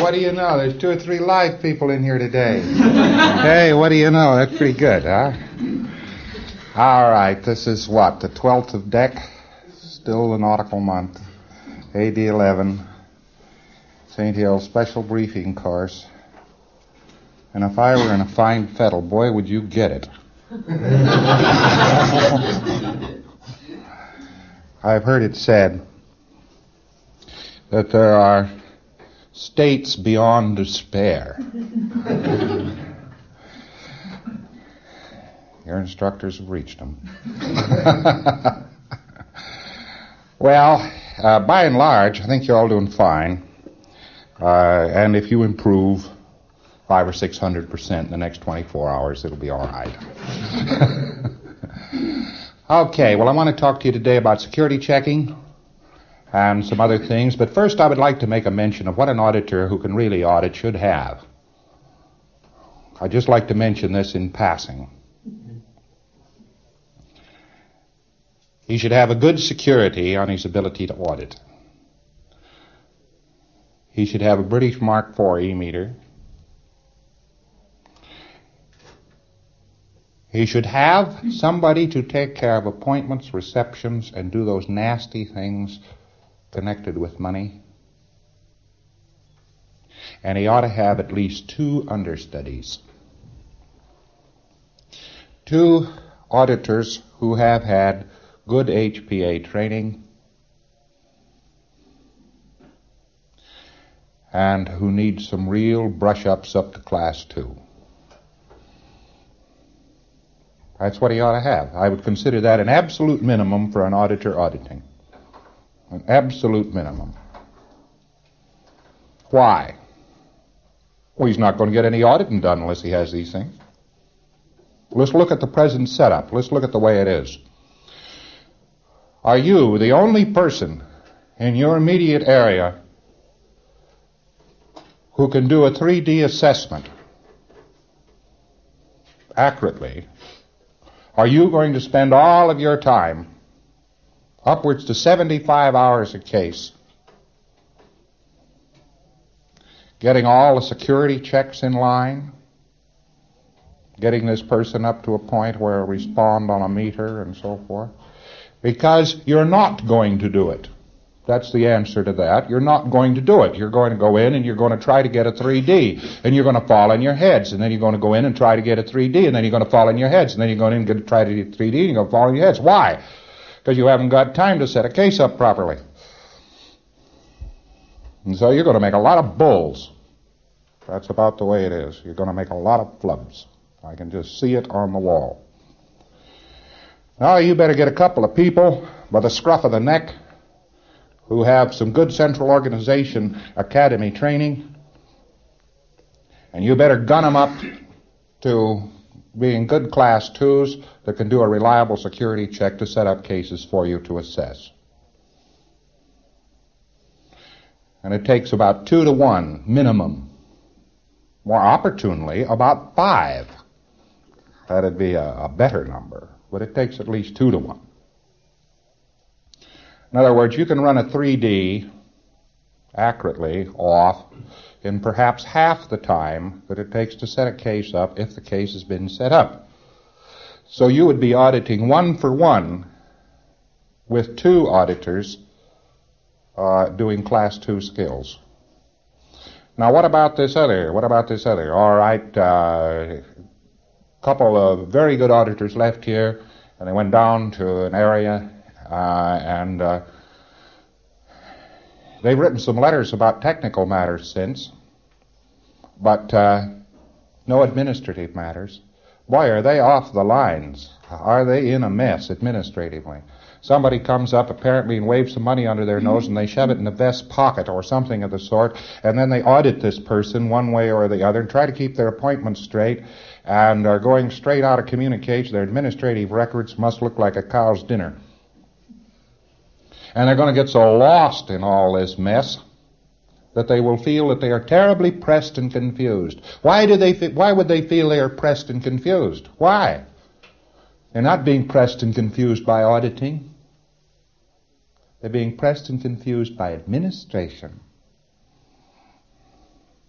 what do you know? There's 2 or 3 live people in here today. Hey, what do you know? That's pretty good, huh? All right, this is what, the 12th of Dec? Still the nautical month. AD 11. St. Hill special briefing course. And if I were in a fine fettle, boy, would you get it. I've heard it said that there are states beyond despair. Your instructors have reached them. Well, by and large, I think you're all doing fine. And if you improve 500 or 600% in the next 24 hours, it'll be all right. Okay, well, I want to talk to you today about security checking and some other things. But first, I would like to make a mention of what an auditor who can really audit should have. I'd just like to mention this in passing. He should have a good security on his ability to audit. He should have a British Mark IV e-meter. He should have somebody to take care of appointments, receptions, and do those nasty things connected with money. And he ought to have at least 2 understudies. 2 auditors who have had good HPA training and who need some real brush-ups up to Class 2. That's what he ought to have. I would consider that an absolute minimum for an auditor auditing. An absolute minimum. Why? Well, he's not going to get any auditing done unless he has these things. Let's look at the present setup. Let's look at the way it is. Are you the only person in your immediate area who can do a 3D assessment accurately? Are you going to spend all of your time, upwards to 75 hours a case, getting all the security checks in line, getting this person up to a point where it'll respond on a meter and so forth? Because you're not going to do it. That's the answer to that. You're not going to do it. You're going to go in and you're going to try to get a 3D, and you're going to fall on your heads, and then you're going to go in and try to get a 3D, and then you're going to fall on your heads, and then you're going in and try to get 3D, and you're going to fall on your heads. Why? Because you haven't got time to set a case up properly. And so you're going to make a lot of bulls. That's about the way it is. You're going to make a lot of flubs. I can just see it on the wall. Now you better get a couple of people by the scruff of the neck who have some good Central Organization Academy training, and you better gun them up to being good Class 2s that can do a reliable security check to set up cases for you to assess. And it takes about 2 to 1 minimum. More opportunely, about 5. That'd be a better number. But it takes at least 2 to 1. In other words, you can run a 3D accurately off in perhaps half the time that it takes to set a case up if the case has been set up. So you would be auditing 1 for 1 with 2 auditors doing Class 2 skills. Now what about this other? All right, couple of very good auditors left here, and they went down to an area, and they've written some letters about technical matters since, but no administrative matters. Boy, are they off the lines. Are they in a mess administratively? Somebody comes up apparently and waves some money under their nose, and they shove it in the vest pocket or something of the sort, and then they audit this person one way or the other and try to keep their appointments straight, and are going straight out of communication. Their administrative records must look like a cow's dinner. And they're going to get so lost in all this mess that they will feel that they are terribly pressed and confused. Why would they feel they are pressed and confused? Why? They're not being pressed and confused by auditing. They're being pressed and confused by administration.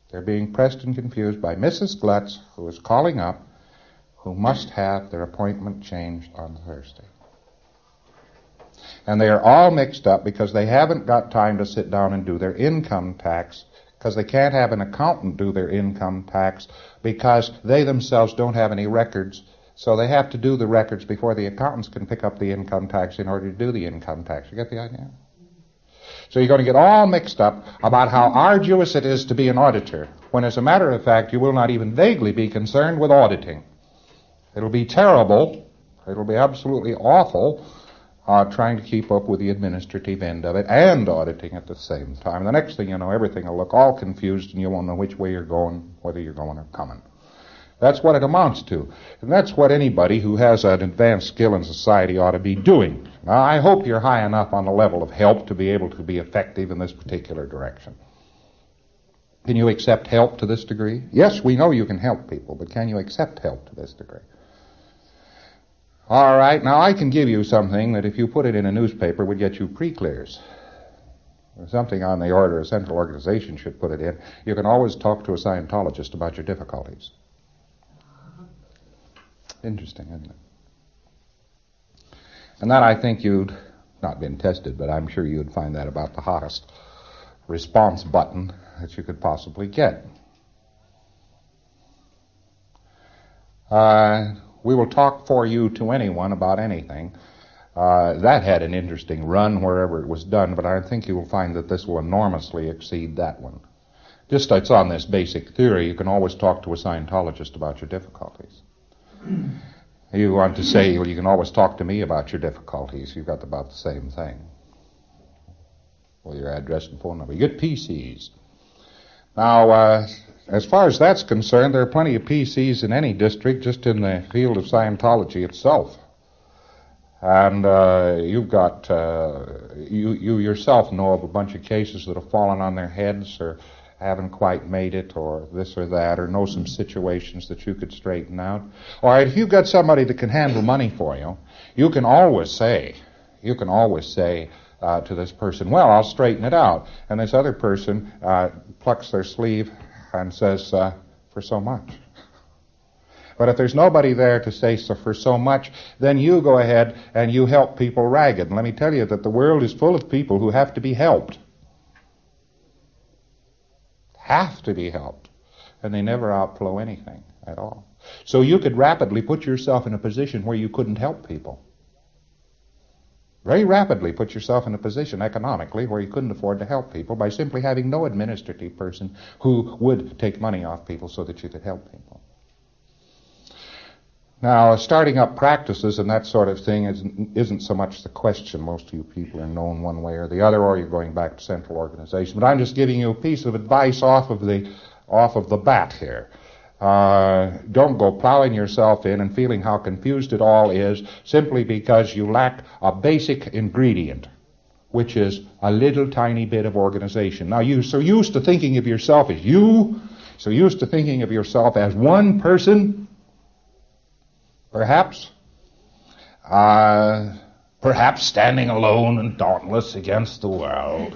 They're being pressed and confused by Mrs. Glutz, who is calling up, who must have their appointment changed on Thursday. And they are all mixed up because they haven't got time to sit down and do their income tax, because they can't have an accountant do their income tax, because they themselves don't have any records. So they have to do the records before the accountants can pick up the income tax in order to do the income tax. You get the idea? So you're going to get all mixed up about how arduous it is to be an auditor, when as a matter of fact you will not even vaguely be concerned with auditing. It'll be terrible. It'll be absolutely awful trying to keep up with the administrative end of it and auditing at the same time. The next thing you know, everything will look all confused and you won't know which way you're going, whether you're going or coming. That's what it amounts to. And that's what anybody who has an advanced skill in society ought to be doing. Now, I hope you're high enough on the level of help to be able to be effective in this particular direction. Can you accept help to this degree? Yes, we know you can help people, but can you accept help to this degree? All right, now I can give you something that if you put it in a newspaper would get you pre-clears. There's something on the order a central organization should put it in. You can always talk to a Scientologist about your difficulties. Interesting, isn't it? And that I think you'd, not been tested, but I'm sure you'd find that about the hottest response button that you could possibly get. We will talk for you to anyone about anything. That had an interesting run wherever it was done, but I think you will find that this will enormously exceed that one. Just it's on this basic theory, you can always talk to a Scientologist about your difficulties. You want to say, well, you can always talk to me about your difficulties. You've got about the same thing. Well, your address and phone number. You get PCs. Now, as far as that's concerned, there are plenty of PCs in any district, just in the field of Scientology itself. And you've got, you yourself know of a bunch of cases that have fallen on their heads or haven't quite made it or this or that, or know some situations that you could straighten out. All right, if you've got somebody that can handle money for you, you can always say to this person, well, I'll straighten it out. And this other person plucks their sleeve and says, for so much. But if there's nobody there to say so for so much, then you go ahead and you help people ragged. And let me tell you that the world is full of people who have to be helped. Have to be helped. And they never outflow anything at all. So you could rapidly put yourself in a position where you couldn't help people. Very rapidly put yourself in a position economically where you couldn't afford to help people by simply having no administrative person who would take money off people so that you could help people. Now, starting up practices and that sort of thing isn't so much the question. Most of you people are known one way or the other, or you're going back to central organization. But I'm just giving you a piece of advice off of the bat here. Don't go plowing yourself in and feeling how confused it all is simply because you lack a basic ingredient, which is a little tiny bit of organization. Now, you're so used to thinking of yourself as you, so used to thinking of yourself as one person, perhaps standing alone and dauntless against the world.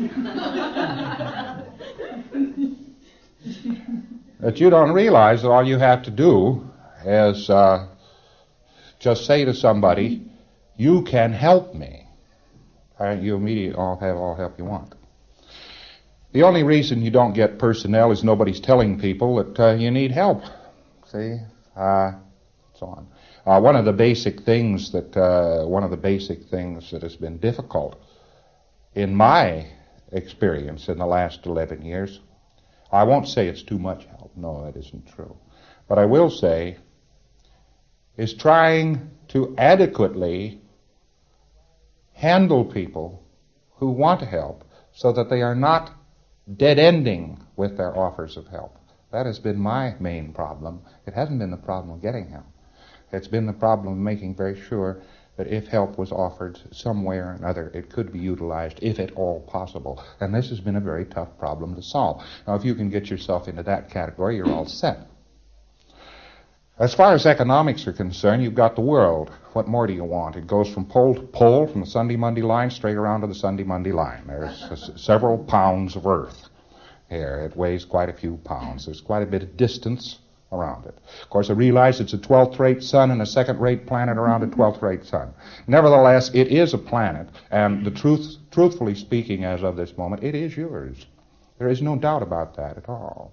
That you don't realize that all you have to do is just say to somebody, you can help me. And you immediately have all help you want. The only reason you don't get personnel is nobody's telling people that you need help. See? So on. One of the basic things that has been difficult in my experience in the last 11 years, I won't say it's too much help. No, that isn't true. But I will say is trying to adequately handle people who want help so that they are not dead-ending with their offers of help. That has been my main problem. It hasn't been the problem of getting help. It's been the problem of making very sure that if help was offered some way or another, it could be utilized, if at all possible. And this has been a very tough problem to solve. Now, if you can get yourself into that category, you're all set. As far as economics are concerned, you've got the world. What more do you want? It goes from pole to pole, from the Sunday-Monday line, straight around to the Sunday-Monday line. There's several pounds of earth. here. It weighs quite a few pounds. There's quite a bit of distance around it. Of course, I realize it's a 12th-rate sun and a second-rate planet around a 12th-rate sun. Nevertheless, it is a planet, and truthfully speaking, as of this moment, it is yours. There is no doubt about that at all.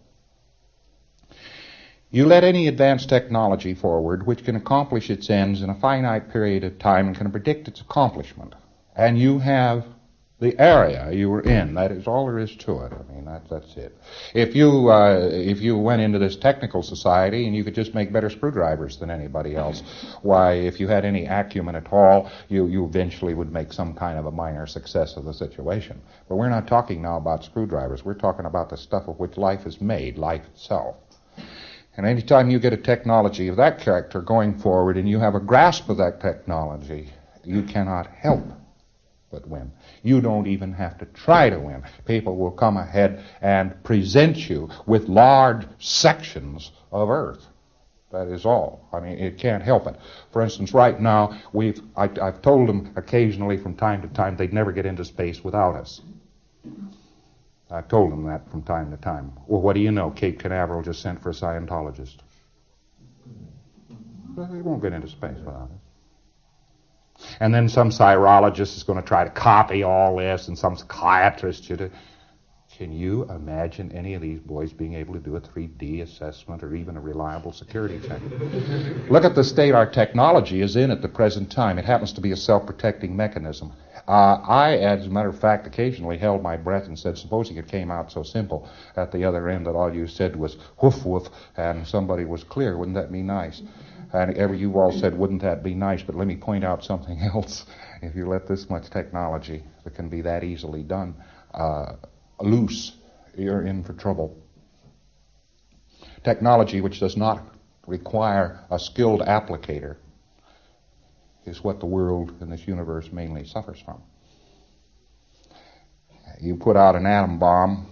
You let any advanced technology forward which can accomplish its ends in a finite period of time and can predict its accomplishment, and you have the area you were in. That is all there is to it. I mean, that's it. If you went into this technical society and you could just make better screwdrivers than anybody else, why, if you had any acumen at all, you eventually would make some kind of a minor success of the situation. But we're not talking now about screwdrivers. We're talking about the stuff of which life is made, life itself. And any time you get a technology of that character going forward and you have a grasp of that technology, you cannot help but win. You don't even have to try to win. People will come ahead and present you with large sections of Earth. That is all. I mean, it can't help it. For instance, right now, I've told them occasionally from time to time they'd never get into space without us. I've told them that from time to time. Well, what do you know? Cape Canaveral just sent for a Scientologist. They won't get into space without us. And then some virologist is going to try to copy all this, and some psychiatrist. Can you imagine any of these boys being able to do a 3D assessment or even a reliable security check? Look at the state our technology is in at the present time. It happens to be a self-protecting mechanism. I, as a matter of fact, occasionally held my breath and said, supposing it came out so simple at the other end that all you said was woof woof and somebody was clear. Wouldn't that be nice? And you all said, wouldn't that be nice? But let me point out something else. If you let this much technology that can be that easily done loose, you're in for trouble. Technology which does not require a skilled applicator is what the world in this universe mainly suffers from. You put out an atom bomb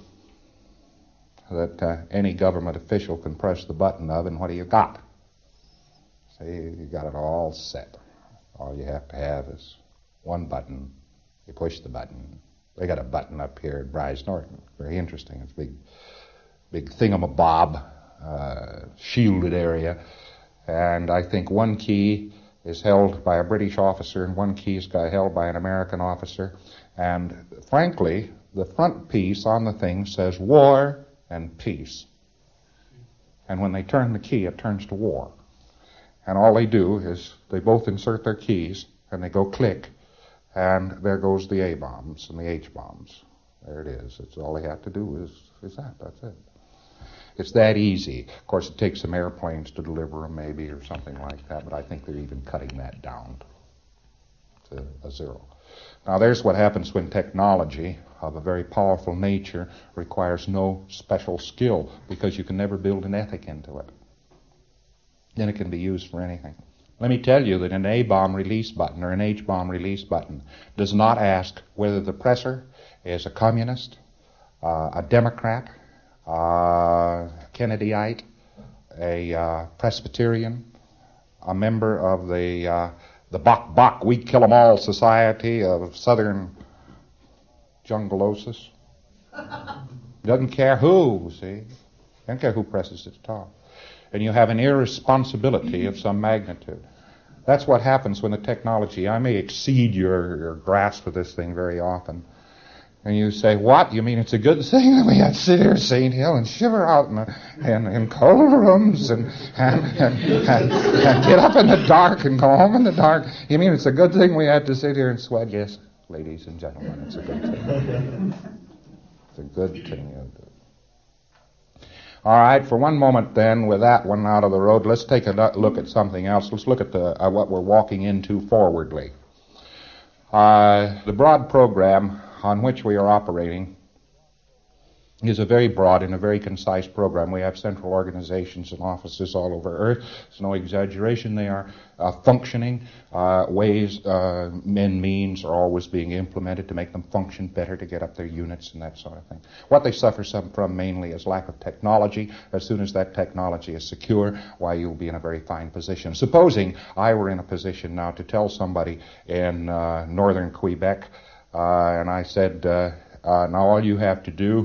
that any government official can press the button of, and what do you got? See, you got it all set. All you have to have is one button. You push the button. They got a button up here at Bryce Norton. Very interesting. It's a big thingamabob, shielded area. And I think one key is held by a British officer and one key is held by an American officer. And frankly, the front piece on the thing says war and peace. And when they turn the key, it turns to war. And all they do is they both insert their keys and they go click, and there goes the A-bombs and the H-bombs. There it is. It's all they have to do is that. That's it. It's that easy. Of course, it takes some airplanes to deliver them maybe or something like that, but I think they're even cutting that down to a zero. Now, there's what happens when technology of a very powerful nature requires no special skill, because you can never build an ethic into it. Then it can be used for anything. Let me tell you that an A-bomb release button or an H-bomb release button does not ask whether the presser is a communist, a Democrat, Kennedyite, a Presbyterian, a member of the Bok We Kill 'Em All Society of Southern Jungalosis. Doesn't care who, see? Doesn't care who presses its top. And you have an irresponsibility of some magnitude. That's what happens when the technology, I may exceed your grasp of this thing very often. And you say, what? You mean it's a good thing that we have to sit here at St. Hill and shiver out in cold rooms and get up in the dark and go home in the dark? You mean it's a good thing we had to sit here and sweat? Yes, ladies and gentlemen, it's a good thing. It's a good thing you do. All right, for one moment then, with that one out of the road, let's take a look at something else. Let's look at what we're walking into forwardly. The broad program on which we are operating is a very broad and a very concise program. We have central organizations and offices all over Earth. It's no exaggeration. They are functioning. Ways and means are always being implemented to make them function better, to get up their units and that sort of thing. What they suffer from mainly is lack of technology. As soon as that technology is secure, why, you'll be in a very fine position. Supposing I were in a position now to tell somebody in northern Quebec, and I said, now all you have to do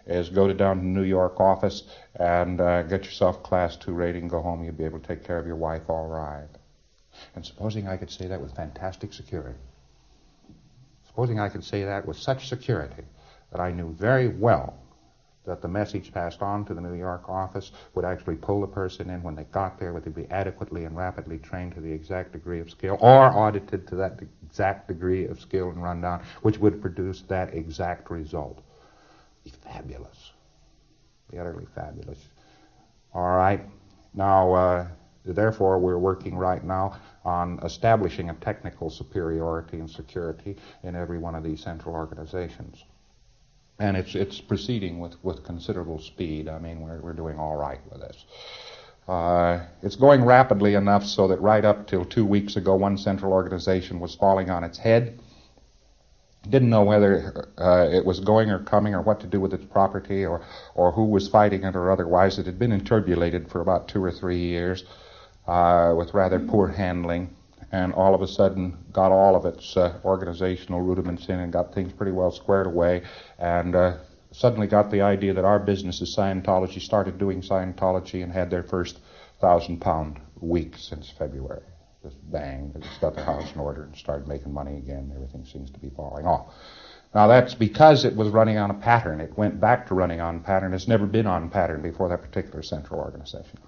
is go down to the New York office and get yourself Class 2 rating, go home, you'll be able to take care of your wife all right. And supposing I could say that with fantastic security. Supposing I could say that with such security that I knew very well that the message passed on to the New York office would actually pull the person in when they got there, would they be adequately and rapidly trained to the exact degree of skill, or audited to that exact degree of skill and rundown, which would produce that exact result. Be fabulous. Be utterly fabulous. All right. Now, therefore, we're working right now on establishing a technical superiority and security in every one of these central organizations. And it's proceeding with considerable speed. I mean, we're doing all right with this. It's going rapidly enough so that right up till 2 weeks ago, one central organization was falling on its head. Didn't know whether it was going or coming or what to do with its property or who was fighting it or otherwise. It had been interbulated for about 2 or 3 years with rather poor handling, and all of a sudden got all of its organizational rudiments in and got things pretty well squared away, and suddenly got the idea that our business is Scientology, started doing Scientology, and had their first £1,000 week since February. Just bang, they just got their house in order and started making money again. Everything seems to be falling off. Now that's because it was running on a pattern. It went back to running on pattern. It's never been on pattern before that particular central organization.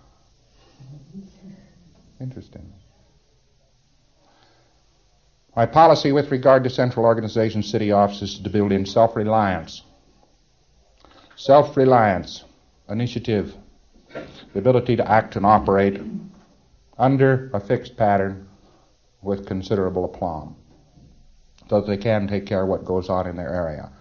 Interesting. My policy with regard to central organization city offices is to build in self-reliance. Self-reliance, initiative, the ability to act and operate under a fixed pattern with considerable aplomb, so that they can take care of what goes on in their area.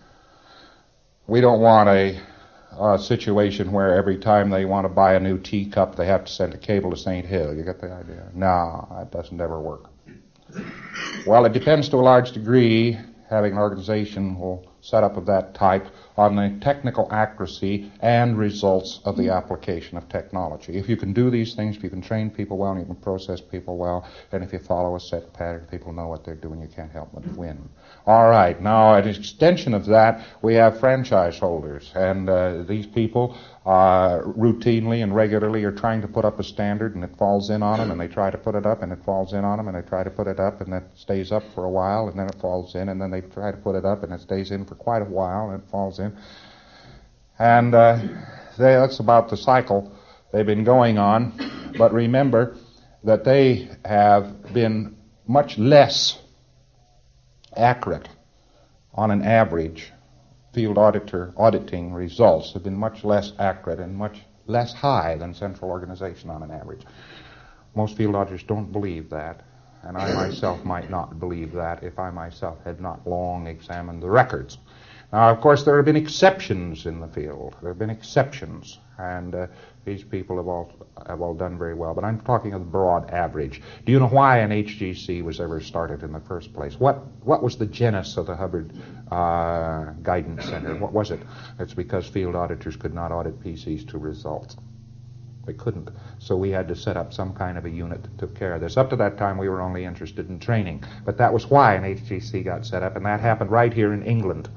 We don't want a situation where every time they want to buy a new teacup, they have to send a cable to St. Hill. You get the idea? No, that doesn't ever work. Well, it depends to a large degree, having an organization set up of that type, on the technical accuracy and results of the application of technology. If you can do these things, if you can train people well, and you can process people well, and if you follow a set pattern, people know what they're doing, you can't help but win. All right, now, an extension of that, we have franchise holders, and these people routinely and regularly are trying to put up a standard, and it falls in on them, and they try to put it up, and it falls in on them, and they try to put it up, and that stays up for a while, and then it falls in, and then they try to put it up, and it stays in for quite a while, and it falls in. And that's about the cycle they've been going on. But remember that they have been much less accurate on an average. Field auditing results have been much less accurate and much less high than central organization on an average. Most field auditors don't believe that, and I myself might not believe that if I myself had not long examined the records. Now, of course, there have been exceptions in the field. There have been exceptions, and these people have all done very well. But I'm talking of the broad average. Do you know why an HGC was ever started in the first place? What was the genesis of the Hubbard Guidance Center? What was it? It's because field auditors could not audit PCs to results. They couldn't. So we had to set up some kind of a unit that took care of this. Up to that time, we were only interested in training. But that was why an HGC got set up, and that happened right here in England.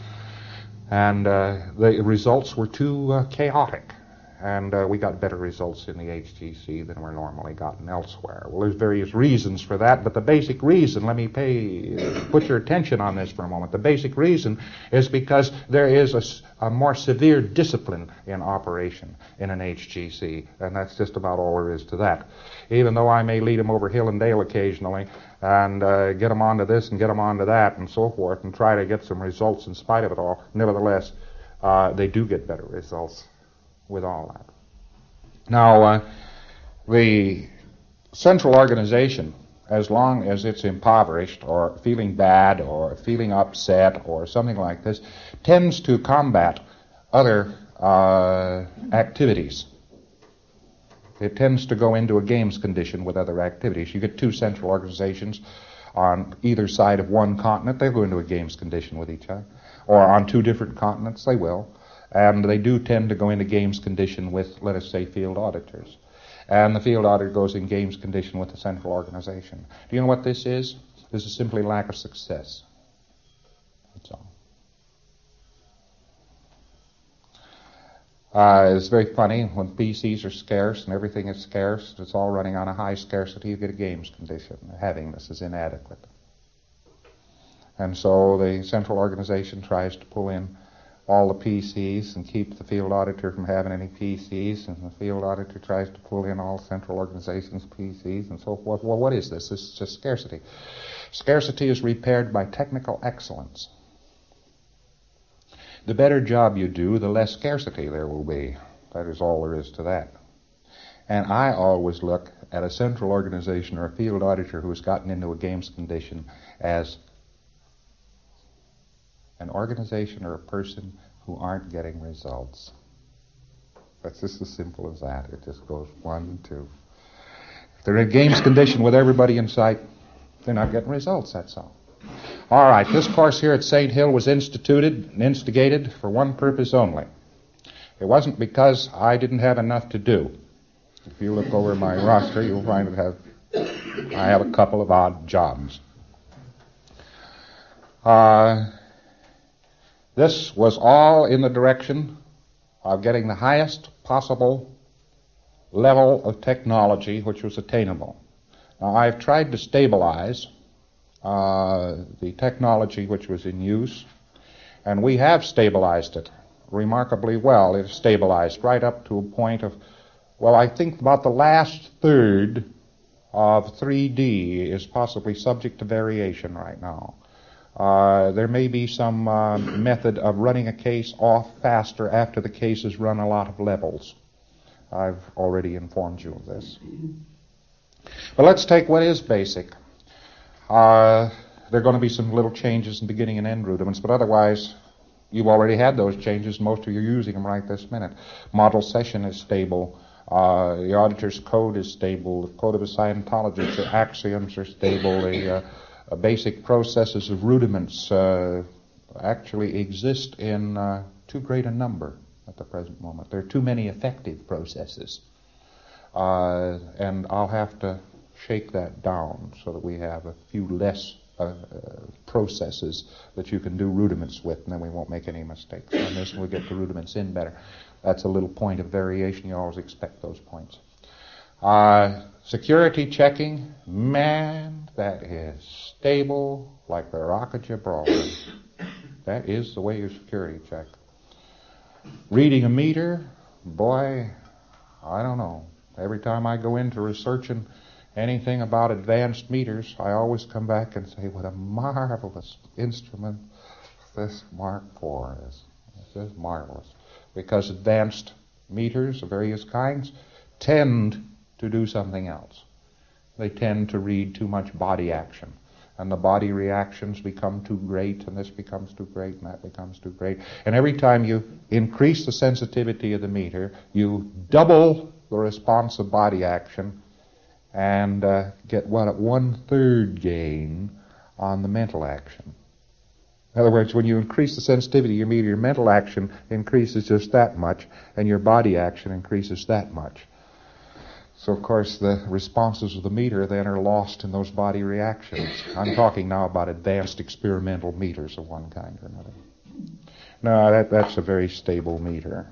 And the results were too chaotic. And we got better results in the HGC than were normally gotten elsewhere. Well, there's various reasons for that, but the basic reason, let me put your attention on this for a moment. The basic reason is because there is a more severe discipline in operation in an HGC, and that's just about all there is to that. Even though I may lead them over hill and dale occasionally, and get them onto this and get them onto that and so forth, and try to get some results in spite of it all, nevertheless, they do get better results with all that. Now, the central organization, as long as it's impoverished or feeling bad or feeling upset or something like this, tends to combat other activities. It tends to go into a games condition with other activities. You get two central organizations on either side of one continent, they'll go into a games condition with each other. Or on two different continents, they will. And they do tend to go into games condition with, let us say, field auditors. And the field auditor goes in games condition with the central organization. Do you know what this is? This is simply lack of success. That's all. It's very funny when PCs are scarce and everything is scarce. It's all running on a high scarcity. You get a games condition. Having this is inadequate. And so the central organization tries to pull in all the PCs and keep the field auditor from having any PCs, and the field auditor tries to pull in all central organizations' PCs and so forth. Well, what is this? This is just scarcity. Scarcity is repaired by technical excellence. The better job you do, the less scarcity there will be. That is all there is to that. And I always look at a central organization or a field auditor who has gotten into a games condition as an organization or a person who aren't getting results. That's just as simple as that. It just goes 1, 2. If they're in a games condition with everybody in sight, they're not getting results, that's all. All right, this course here at St. Hill was instituted and instigated for one purpose only. It wasn't because I didn't have enough to do. If you look over my roster, you'll find I have a couple of odd jobs. This was all in the direction of getting the highest possible level of technology which was attainable. Now, I've tried to stabilize the technology which was in use, and we have stabilized it remarkably well. It's stabilized right up to a point of, well, I think about the last third of 3D is possibly subject to variation right now. There may be some method of running a case off faster after the case has run a lot of levels. I've already informed you of this. But let's take what is basic. There are going to be some little changes in beginning and end rudiments, but otherwise you've already had those changes. Most of you are using them right this minute. Model session is stable. The auditor's code is stable. The code of a Scientologist, the axioms are stable. The basic processes of rudiments actually exist in too great a number at the present moment. There are too many effective processes. And I'll have to shake that down so that we have a few less processes that you can do rudiments with, and then we won't make any mistakes on this, and we'll get the rudiments in better. That's a little point of variation. You always expect those points. Security checking, man, that is stable like the Rock of Gibraltar. That is the way you security check. Reading a meter, boy, I don't know. Every time I go into researching anything about advanced meters, I always come back and say, what a marvelous instrument this Mark IV is. This is marvelous. Because advanced meters of various kinds tend to do something else. They tend to read too much body action. And the body reactions become too great, and this becomes too great, and that becomes too great. And every time you increase the sensitivity of the meter, you double the response of body action and get 1/3 gain on the mental action. In other words, when you increase the sensitivity of your meter, your mental action increases just that much, and your body action increases that much. So, of course, the responses of the meter then are lost in those body reactions. I'm talking now about advanced experimental meters of one kind or another. No, that's a very stable meter.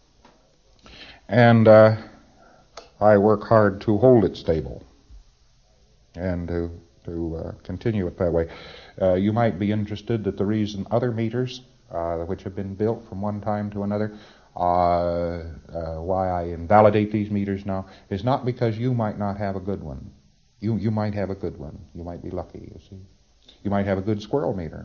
And I work hard to hold it stable and to continue it that way. You might be interested that the reason other meters, which have been built from one time to another, why I invalidate these meters now, is not because you might not have a good one. You might have a good one. You might be lucky, you see. You might have a good squirrel meter.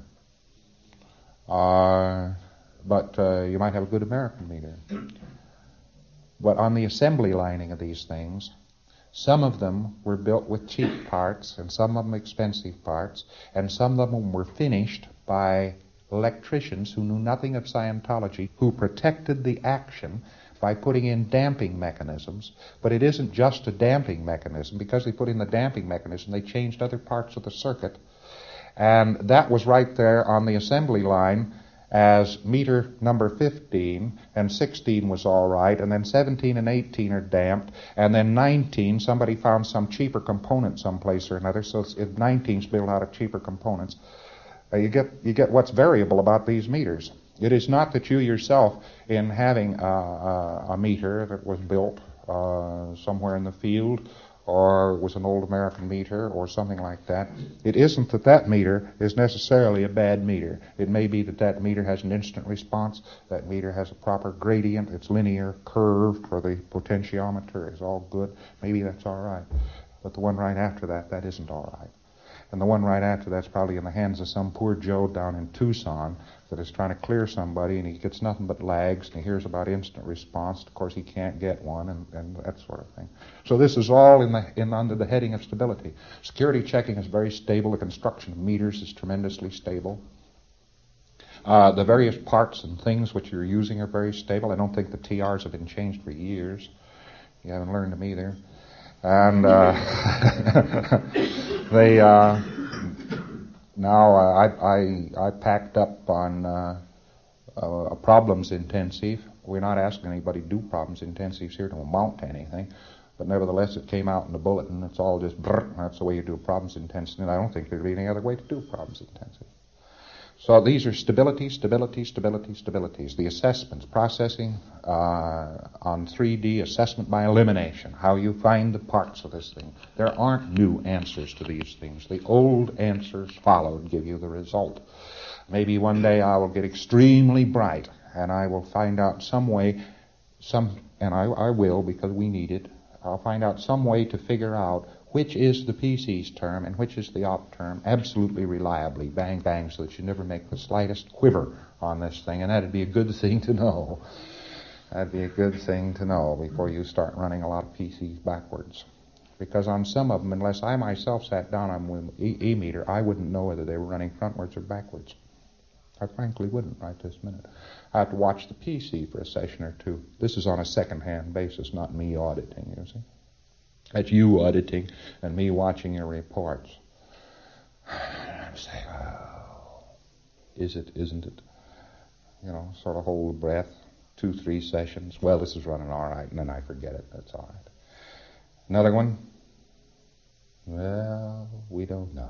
But you might have a good American meter. But on the assembly lining of these things, some of them were built with cheap parts, and some of them expensive parts, and some of them were finished by electricians who knew nothing of Scientology, who protected the action by putting in damping mechanisms. But it isn't just a damping mechanism. Because they put in the damping mechanism, they changed other parts of the circuit. And that was right there on the assembly line as meter number 15, and 16 was all right, and then 17 and 18 are damped, and then 19, somebody found some cheaper component someplace or another, so 19's built out of cheaper components. You get what's variable about these meters. It is not that you yourself, in having a meter that was built somewhere in the field, or was an old American meter or something like that, it isn't that that meter is necessarily a bad meter. It may be that that meter has an instant response, that meter has a proper gradient, it's linear, curved, or the potentiometer is all good. Maybe that's all right. But the one right after that, that isn't all right. And the one right after that's probably in the hands of some poor Joe down in Tucson that is trying to clear somebody, and he gets nothing but lags, and he hears about instant response. Of course, he can't get one, and that sort of thing. So this is all under the heading of stability. Security checking is very stable. The construction of meters is tremendously stable. The various parts and things which you're using are very stable. I don't think the TRs have been changed for years. You haven't learned them either. And now I packed up on a problems intensive. We're not asking anybody to do problems intensives here to amount to anything, but nevertheless it came out in the bulletin. It's all just brrr, that's the way you do a problems intensive, and I don't think there'd be any other way to do problems intensive. So these are stabilities. The assessments, processing on 3D, assessment by elimination, how you find the parts of this thing. There aren't new answers to these things. The old answers followed give you the result. Maybe one day I will get extremely bright and I will find out some way, and I will because we need it, I'll find out some way to figure out which is the PC's term and which is the op term, absolutely reliably, bang, bang, so that you never make the slightest quiver on this thing, and that'd be a good thing to know. That'd be a good thing to know before you start running a lot of PCs backwards. Because on some of them, unless I myself sat down on an E-meter, I wouldn't know whether they were running frontwards or backwards. I frankly wouldn't right this minute. I have to watch the PC for a session or two. This is on a second-hand basis, not me auditing, you see. That's you auditing and me watching your reports. I'm saying, oh, is it, isn't it? You know, sort of hold the breath, 2-3 sessions. Well, this is running all right, and then I forget it. That's all right. Another one? Well, we don't know.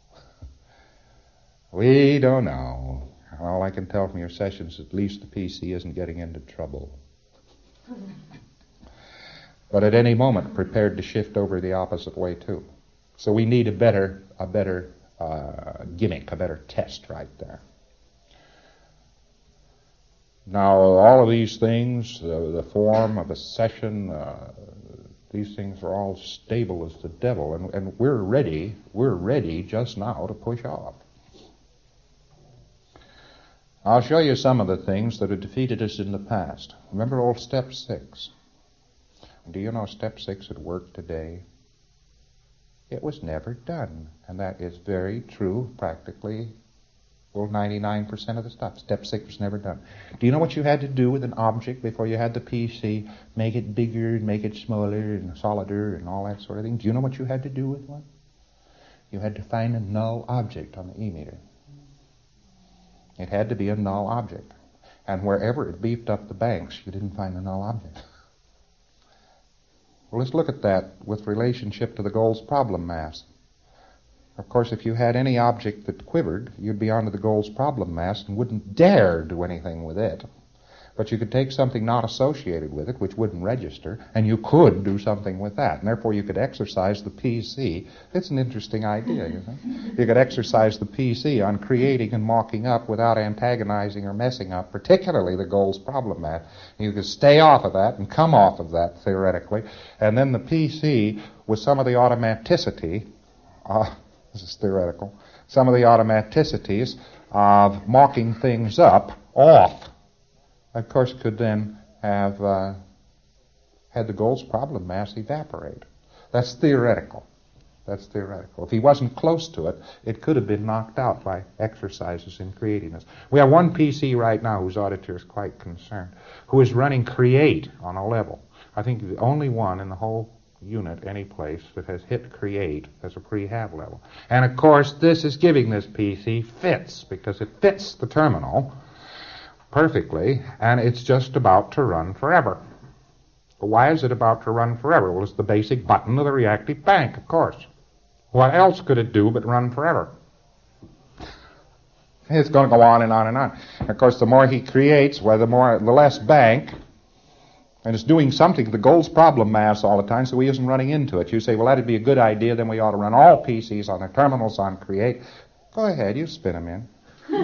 We don't know. All I can tell from your sessions, at least the PC isn't getting into trouble. But at any moment prepared to shift over the opposite way too. So we need a better gimmick, a better test right there. Now all of these things, the form of a session, these things are all stable as the devil, and we're ready just now to push off. I'll show you some of the things that have defeated us in the past. Remember old Step 6? Do you know Step 6 had worked today? It was never done. And that is very true, practically, well, 99% of the stuff. Step 6 was never done. Do you know what you had to do with an object before you had the PC? Make it bigger, and make it smaller, and solider, and all that sort of thing. Do you know what you had to do with one? You had to find a null object on the E-meter. It had to be a null object. And wherever it beefed up the banks, you didn't find a null object. Well, let's look at that with relationship to the Gold's problem mass. Of course, if you had any object that quivered, you'd be onto the Gold's problem mass and wouldn't dare do anything with it. But you could take something not associated with it, which wouldn't register, and you could do something with that. And therefore, you could exercise the PC. It's an interesting idea, you think? You could exercise the PC on creating and mocking up without antagonizing or messing up, particularly the Gold's problem mass. You could stay off of that and come off of that, theoretically. And then the PC, with some of the automaticity, this is theoretical, some of the automaticities of mocking things up off, of course, could then have had the Gold's problem mass evaporate. That's theoretical. That's theoretical. If he wasn't close to it, it could have been knocked out by exercises in creating this. We have one PC right now whose auditor is quite concerned, who is running create on a level. I think the only one in the whole unit, any place, that has hit create as a prehab level. And of course, this is giving this PC fits, because it fits the terminal perfectly, and it's just about to run forever. But why is it about to run forever? Well, it's the basic button of the reactive bank, of course. What else could it do but run forever? It's going to go on and on and on. Of course, the more he creates, well, the less bank, and it's doing something to the goals problem mass all the time, so he isn't running into it. You say, well, that'd be a good idea, then we ought to run all PCs on the terminals on create. Go ahead, you spin them in.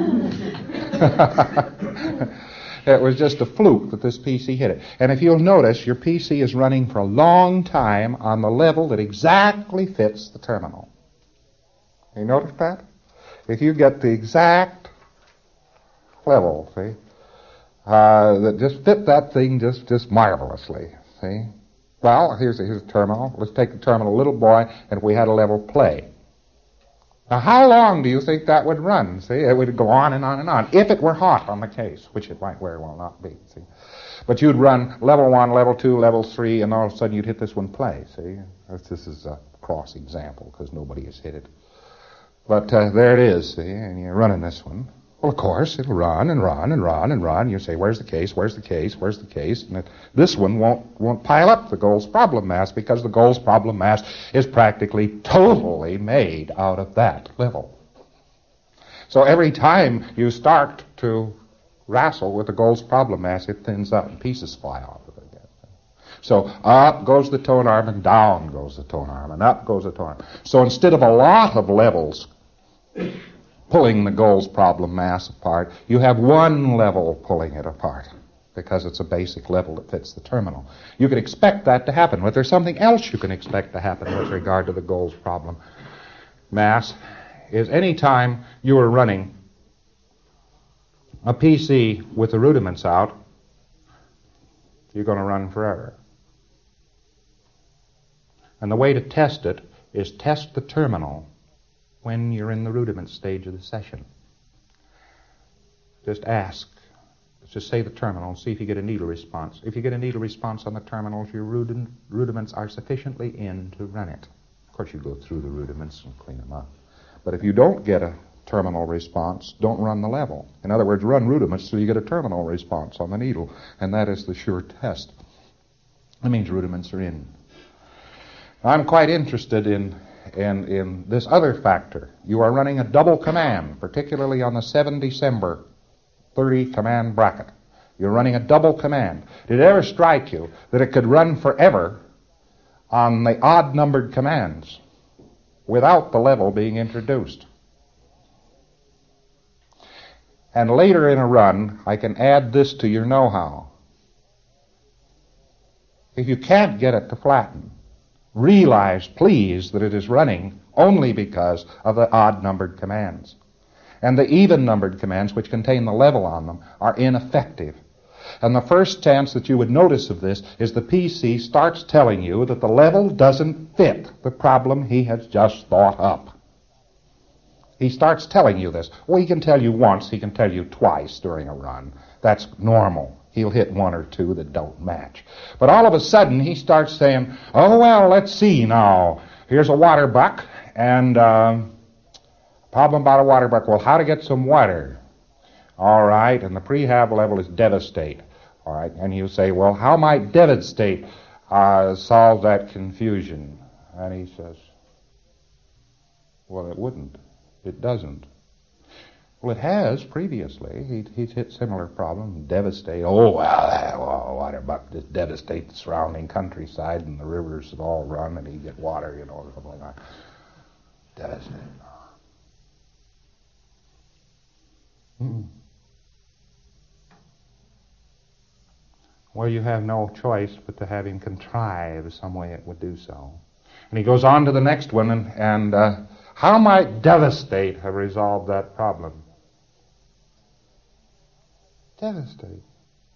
It was just a fluke that this PC hit it. And if you'll notice, your PC is running for a long time on the level that exactly fits the terminal. You notice that? If you get the exact level, see, that just fit that thing just marvelously, see? Well, here's a terminal. Let's take the terminal little boy, and if we had a level play. Now, how long do you think that would run? See, it would go on and on and on, if it were hot on the case, which it might very well not be, see? But you'd run level 1, level 2, level 3, and all of a sudden you'd hit this one play, see? This is a cross example, because nobody has hit it. But there it is, see, and you're running this one. Well, of course, it'll run and run and run and run. You say, where's the case, where's the case, where's the case? And this one won't pile up the goals problem mass, because the goals problem mass is practically totally made out of that level. So every time you start to wrestle with the goals problem mass, it thins up and pieces fly off of it again. So up goes the tone arm and down goes the tone arm and up goes the tone arm. So instead of a lot of levels pulling the goals problem mass apart, you have one level pulling it apart, because it's a basic level that fits the terminal. You could expect that to happen, but there's something else you can expect to happen with regard to the goals problem mass, is any time you are running a PC with the rudiments out, you're going to run forever. And the way to test it is test the terminal when you're in the rudiment stage of the session. Just ask. Just say the terminal and see if you get a needle response. If you get a needle response on the terminals, your rudiments are sufficiently in to run it. Of course, you go through the rudiments and clean them up. But if you don't get a terminal response, don't run the level. In other words, run rudiments till you get a terminal response on the needle, and that is the sure test. That means rudiments are in. I'm quite interested in this other factor. You are running a double command, particularly on the 7 December 30 command bracket. You're running a double command. Did it ever strike you that it could run forever on the odd-numbered commands without the level being introduced? And later in a run, I can add this to your know-how. If you can't get it to flatten, realize, please, that it is running only because of the odd-numbered commands. And the even-numbered commands, which contain the level on them, are ineffective. And the first chance that you would notice of this is the PC starts telling you that the level doesn't fit the problem he has just thought up. He starts telling you this. Well, he can tell you once, he can tell you twice during a run. That's normal. He'll hit one or two that don't match. But all of a sudden, he starts saying, oh, well, let's see now. Here's a water buck, and problem about a water buck. Well, how to get some water? All right, and the prehab level is devastate. All right, and you say, well, how might devastate solve that confusion? And he says, well, it wouldn't. It doesn't. Well, it has previously. He's hit similar problems. Devastate. Oh, well, water buck just devastate the surrounding countryside, and the rivers have all run, and he get water, or something like that. Devastate. Well, you have no choice but to have him contrive some way it would do so. And he goes on to the next one, and how might devastate have resolved that problem? Devastate.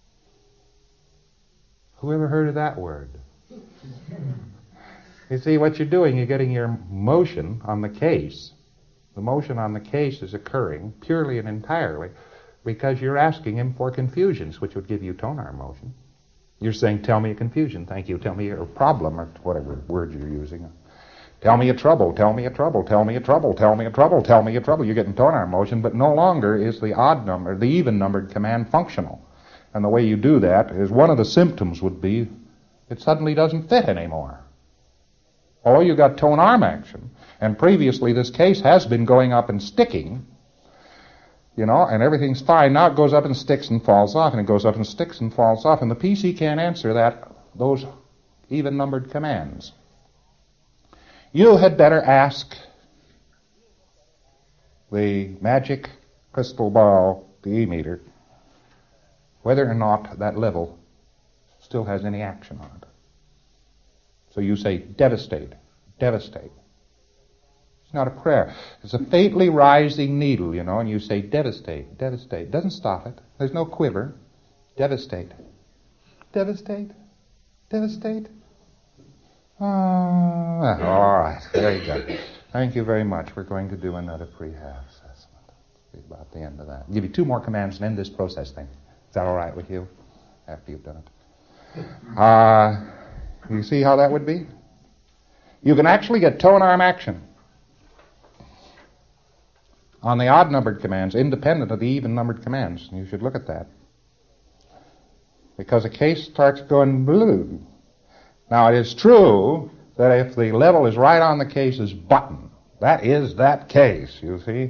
Who ever heard of that word? You see, what you're doing, you're getting your motion on the case. The motion on the case is occurring purely and entirely because you're asking him for confusions, which would give you tone arm motion. You're saying, tell me a confusion, thank you, tell me a problem, or whatever word you're using. Tell me a trouble, tell me a trouble, tell me a trouble, tell me a trouble, tell me a trouble. You're getting tone arm motion, but no longer is the even-numbered command functional. And the way you do that is one of the symptoms would be it suddenly doesn't fit anymore. Although you got tone arm action, and previously this case has been going up and sticking, and everything's fine. Now it goes up and sticks and falls off, and it goes up and sticks and falls off, and the PC can't answer those even-numbered commands. You had better ask the magic crystal ball, the E-meter, whether or not that level still has any action on it. So you say, devastate, devastate. It's not a prayer. It's a faintly rising needle, and you say, devastate, devastate. It doesn't stop it. There's no quiver. Devastate. Devastate. Devastate. All right. Very good. Thank you very much. We're going to do another prehab assessment. Be about the end of that. I'll give you 2 more commands and end this process thing. Is that all right with you? After you've done it. You see how that would be? You can actually get tone arm action on the odd-numbered commands, independent of the even-numbered commands. You should look at that. Because a case starts going blue. Now, it is true that if the level is right on the case's button, that is that case, you see.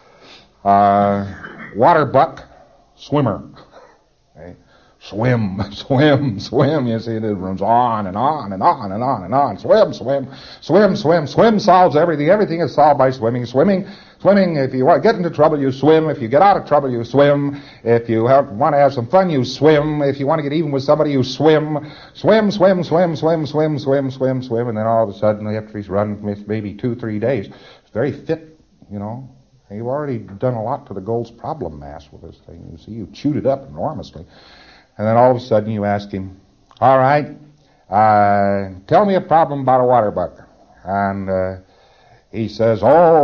Water buck, swimmer. Okay? Swim, swim, swim. You see, it runs on and on and on and on and on. Swim, swim, swim, swim. Swim solves everything. Everything is solved by swimming. Swimming. If you get into trouble, you swim. If you get out of trouble, you swim. If you want to have some fun, you swim. If you want to get even with somebody, you swim. Swim, swim, swim, swim, swim, swim, swim, swim. And then all of a sudden, after he's run maybe 2-3 days, he's very fit, You've already done a lot to the Gold's problem mass with this thing. You see, you chewed it up enormously. And then all of a sudden you ask him, all right, tell me a problem about a water buck. And he says,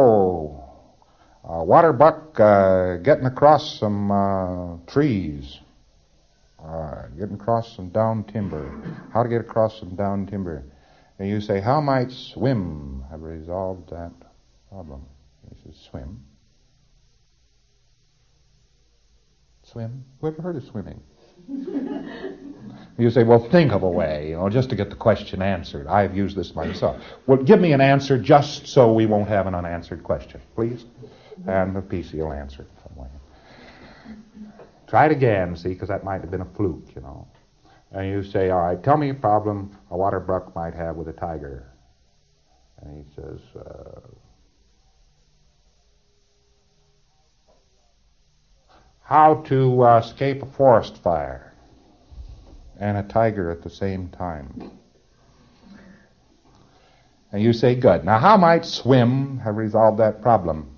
water buck getting across some trees, getting across some down timber. How to get across some down timber. And you say, how might swim have resolved that problem? He says, swim. Swim? Who ever heard of swimming? You say, well, think of a way, just to get the question answered. I've used this myself. Well, give me an answer just so we won't have an unanswered question, please. And the PC will answer it some way. Try it again, see, because that might have been a fluke, And you say, all right, tell me a problem a water buck might have with a tiger. And he says, how to escape a forest fire and a tiger at the same time. And you say, good. Now, how might swim have resolved that problem?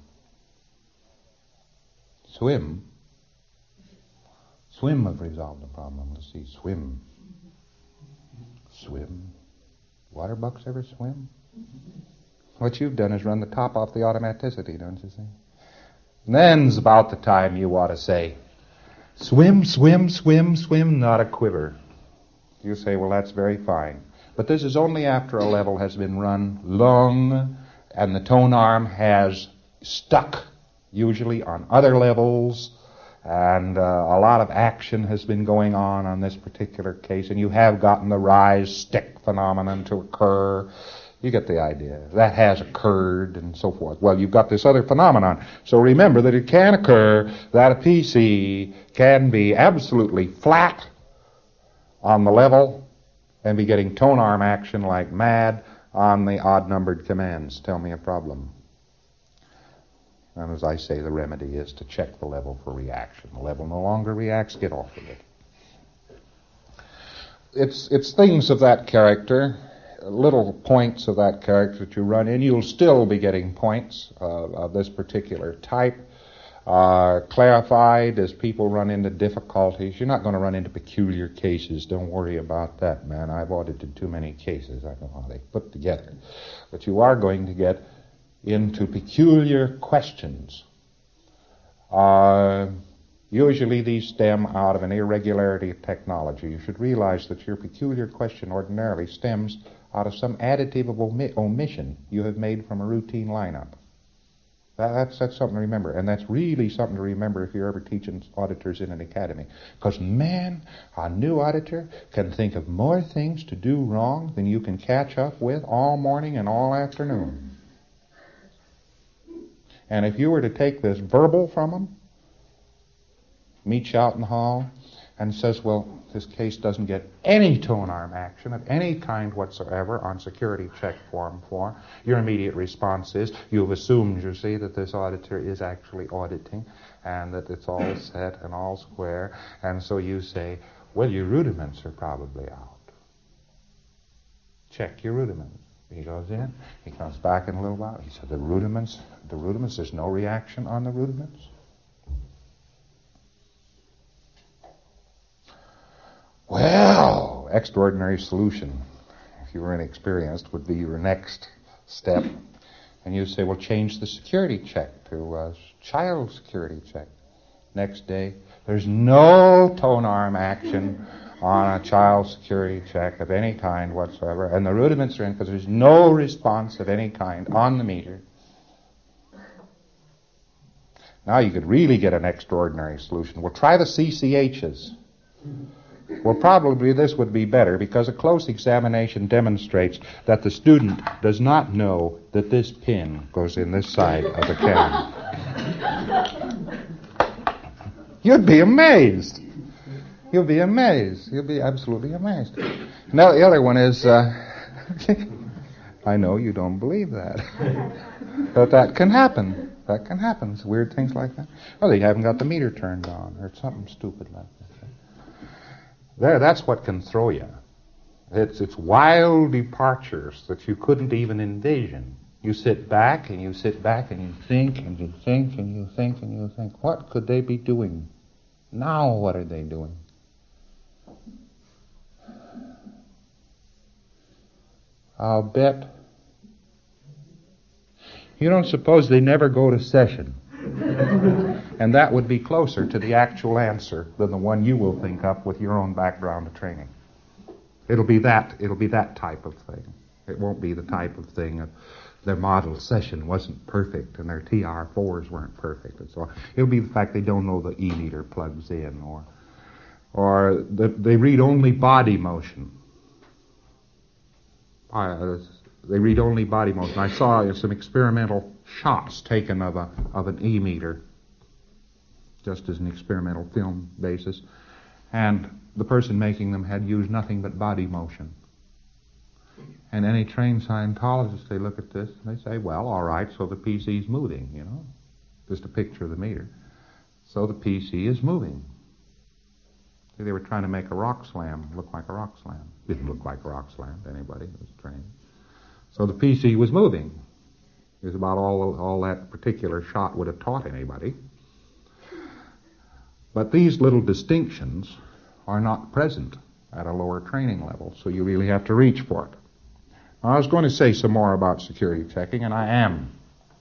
Swim? Swim have resolved the problem. Let's see, swim. Swim. Water bucks ever swim? What you've done is run the top off the automaticity, don't you see? And then's about the time you ought to say, swim, swim, swim, swim, not a quiver. You say, well, that's very fine. But this is only after a level has been run long and the tone arm has stuck, usually on other levels, and a lot of action has been going on this particular case, and you have gotten the rise stick phenomenon to occur. You get the idea. That has occurred and so forth. Well, you've got this other phenomenon. So remember that it can occur that a PC can be absolutely flat on the level and be getting tone arm action like mad on the odd-numbered commands. Tell me a problem. And as I say, the remedy is to check the level for reaction. The level no longer reacts, get off of it. It's things of that character, little points of that character that you run in. You'll still be getting points of this particular type. Clarified as people run into difficulties. You're not going to run into peculiar cases. Don't worry about that, man. I've audited too many cases. I know how they put together. But you are going to get into peculiar questions. Usually these stem out of an irregularity of technology. You should realize that your peculiar question ordinarily stems out of some additive of omission you have made from a routine lineup. That's something to remember, and that's really something to remember if you're ever teaching auditors in an academy. Because, man, a new auditor can think of more things to do wrong than you can catch up with all morning and all afternoon. And if you were to take this verbal from them meets you out in the hall and says, well, this case doesn't get any tone arm action of any kind whatsoever on security check form 4. Your immediate response is, you've assumed, you see, that this auditor is actually auditing and that it's all set and all square. And so you say, well, your rudiments are probably out. Check your rudiments. He goes in, he comes back in a little while. He said, the rudiments, there's no reaction on the rudiments? Well, extraordinary solution, if you were inexperienced, would be your next step. And you say, well, change the security check to a child security check. Next day, there's no tone arm action on a child security check of any kind whatsoever, and the rudiments are in because there's no response of any kind on the meter. Now you could really get an extraordinary solution. Well, try the CCHs. Well, probably this would be better because a close examination demonstrates that the student does not know that this pin goes in this side of the can. You'd be amazed. You'll be amazed. You'll be absolutely amazed. Now, the other one is, I know you don't believe that. But that can happen. That can happen. It's weird things like that. Oh, they haven't got the meter turned on or something stupid like that. That's what can throw you. It's wild departures that you couldn't even envision. You sit back and you think and you think and you think and you think, what could they be doing? Now what are they doing? I'll bet. You don't suppose they never go to session? And that would be closer to the actual answer than the one you will think up with your own background of training. It'll be that type of thing. It won't be the type of thing of their model session wasn't perfect and their TR4s weren't perfect and so on. It'll be the fact they don't know the E-meter plugs in or they read only body motion. They read only body motion. I saw some experimental shots taken of an E-meter, just as an experimental film basis, and the person making them had used nothing but body motion. And any trained Scientologists, they look at this and they say, well, all right, so the PC's moving, you know, just a picture of the meter. So the PC is moving. See, they were trying to make a rock slam look like a rock slam. Didn't look like a rock slam to anybody who was trained. So the PC was moving. It was about all that particular shot would have taught anybody. But these little distinctions are not present at a lower training level, so you really have to reach for it. I was going to say some more about security checking, and I am.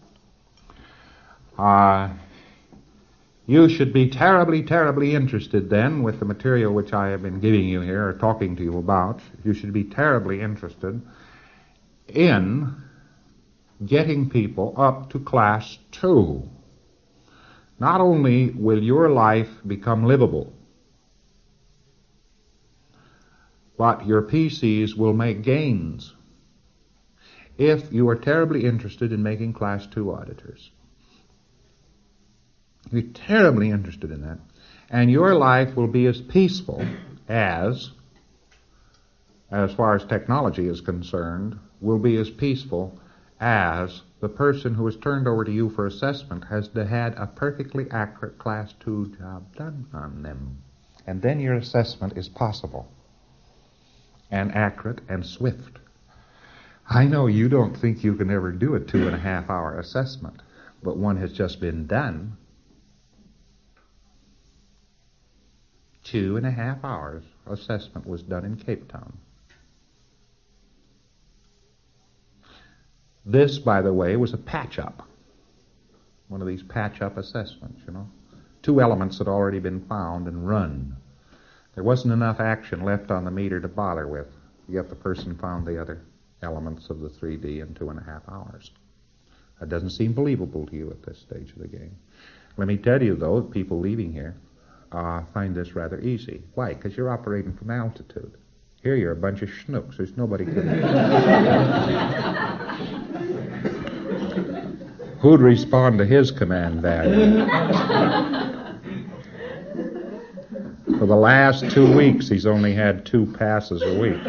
You should be terribly, terribly interested then with the material which I have been giving you here, or talking to you about. You should be terribly interested in getting people up to class 2. Not only will your life become livable, but your PCs will make gains if you are terribly interested in making class 2 auditors. You're terribly interested in that. And your life will be as peaceful as far as technology is concerned, will be as peaceful as the person who is turned over to you for assessment has had a perfectly accurate class 2 job done on them. And then your assessment is possible and accurate and swift. I know you don't think you can ever do a 2.5-hour assessment, but one has just been done. 2.5 hours assessment was done in Cape Town. This, by the way, was a patch-up. One of these patch-up assessments, you know. 2 elements had already been found and run. There wasn't enough action left on the meter to bother with, yet the person found the other elements of the 3D in 2.5 hours. That doesn't seem believable to you at this stage of the game. Let me tell you, though, people leaving here find this rather easy. Why? Because you're operating from altitude. Here you're a bunch of schnooks. There's nobody who'd respond to his command value. the last 2 weeks, he's only had 2 passes a week.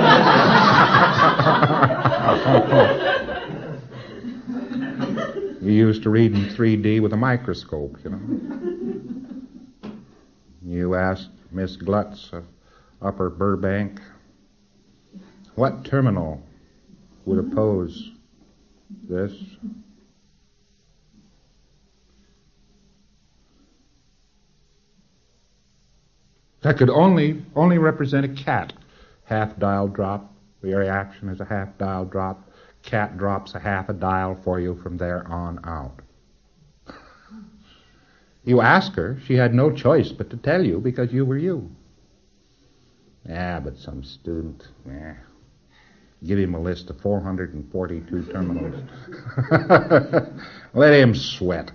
You used to read in 3D with a microscope, you know. You asked Miss Glutz of Upper Burbank, what terminal would oppose this? That could only represent a cat. Half dial drop. The reaction is a half dial drop. Cat drops a half a dial for you from there on out. You ask her, she had no choice but to tell you because you were you. But some student, give him a list of 442 terminals. Let him sweat.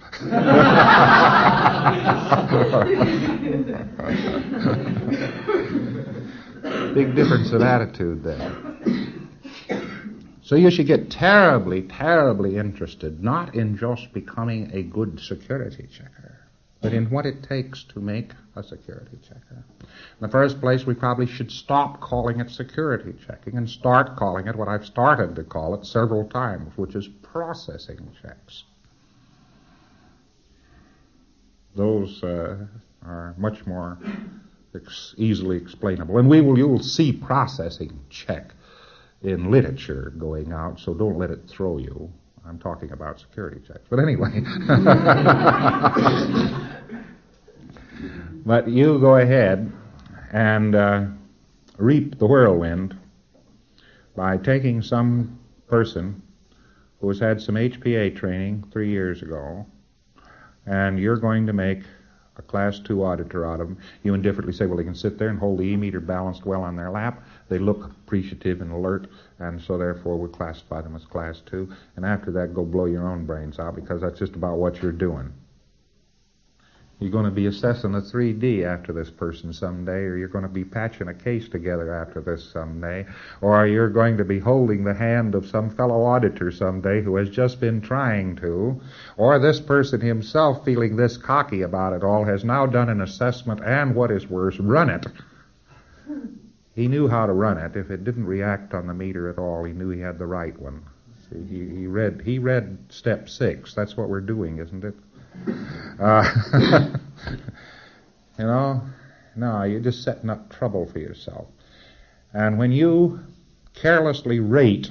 Big difference of attitude there. So you should get terribly, terribly interested, not in just becoming a good security checker, but in what it takes to make a security checker. In the first place, we probably should stop calling it security checking and start calling it what I've started to call it several times, which is processing checks. Those are much more easily explainable. And you will see processing check in literature going out, so don't let it throw you. I'm talking about security checks. But anyway. But you go ahead and reap the whirlwind by taking some person who has had some HPA training 3 years ago, and you're going to make a Class 2 auditor out of them. You indifferently say, well, they can sit there and hold the E-meter balanced well on their lap. They look appreciative and alert, and so therefore we'll classify them as Class 2. And after that, go blow your own brains out, because that's just about what you're doing. You're going to be assessing a 3D after this person someday, or you're going to be patching a case together after this someday, or you're going to be holding the hand of some fellow auditor someday who has just been trying to, or this person himself, feeling this cocky about it all, has now done an assessment and, what is worse, run it. He knew how to run it. If it didn't react on the meter at all, he knew he had the right one. See, he read step 6. That's what we're doing, isn't it? No, you're just setting up trouble for yourself. And when you carelessly rate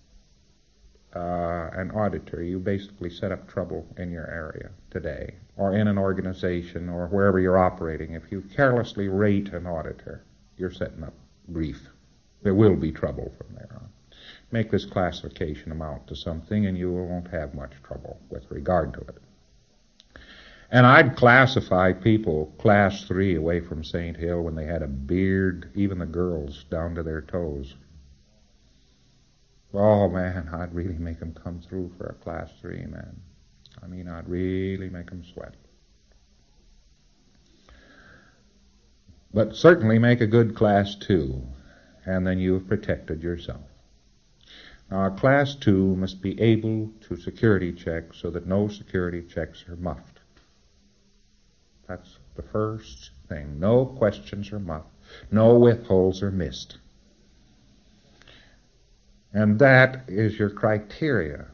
an auditor, you basically set up trouble in your area today, or in an organization, or wherever you're operating. If you carelessly rate an auditor, you're setting up grief. There will be trouble from there on. Make this classification amount to something, and you won't have much trouble with regard to it. And I'd classify people Class 3 away from St. Hill when they had a beard, even the girls, down to their toes. Oh, man, I'd really make them come through for a Class 3, man. I mean, I'd really make them sweat. But certainly make a good Class 2, and then you've protected yourself. Now, a Class 2 must be able to security check so that no security checks are muffed. That's the first thing. No questions are muffed. No withholds are missed. And that is your criteria.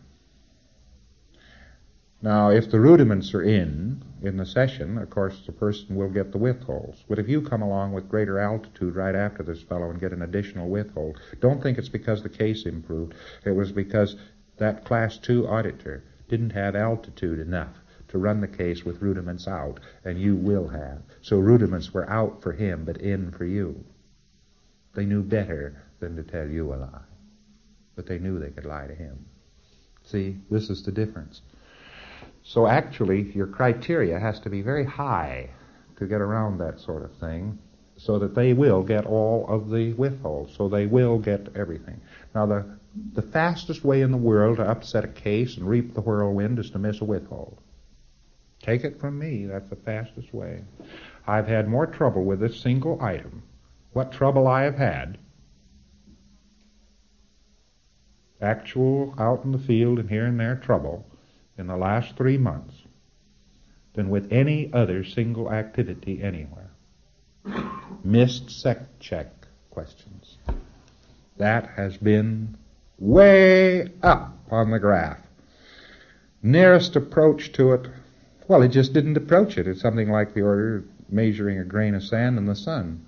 Now, if the rudiments are in the session, of course, the person will get the withholds. But if you come along with greater altitude right after this fellow and get an additional withhold, don't think it's because the case improved. It was because that Class 2 auditor didn't have altitude enough to run the case with rudiments out, and you will have. So rudiments were out for him, but in for you. They knew better than to tell you a lie, but they knew they could lie to him. See, this is the difference. So actually, your criteria has to be very high to get around that sort of thing, so that they will get all of the withholds, so they will get everything. Now, the fastest way in the world to upset a case and reap the whirlwind is to miss a withhold. Take it from me, that's the fastest way. I've had more trouble with this single item. What trouble I have had, actual out in the field and here and there trouble, in the last 3 months, than with any other single activity anywhere. Missed sec check questions. That has been way up on the graph. Nearest approach to it, well, it just didn't approach it. It's something like the order of measuring a grain of sand in the sun.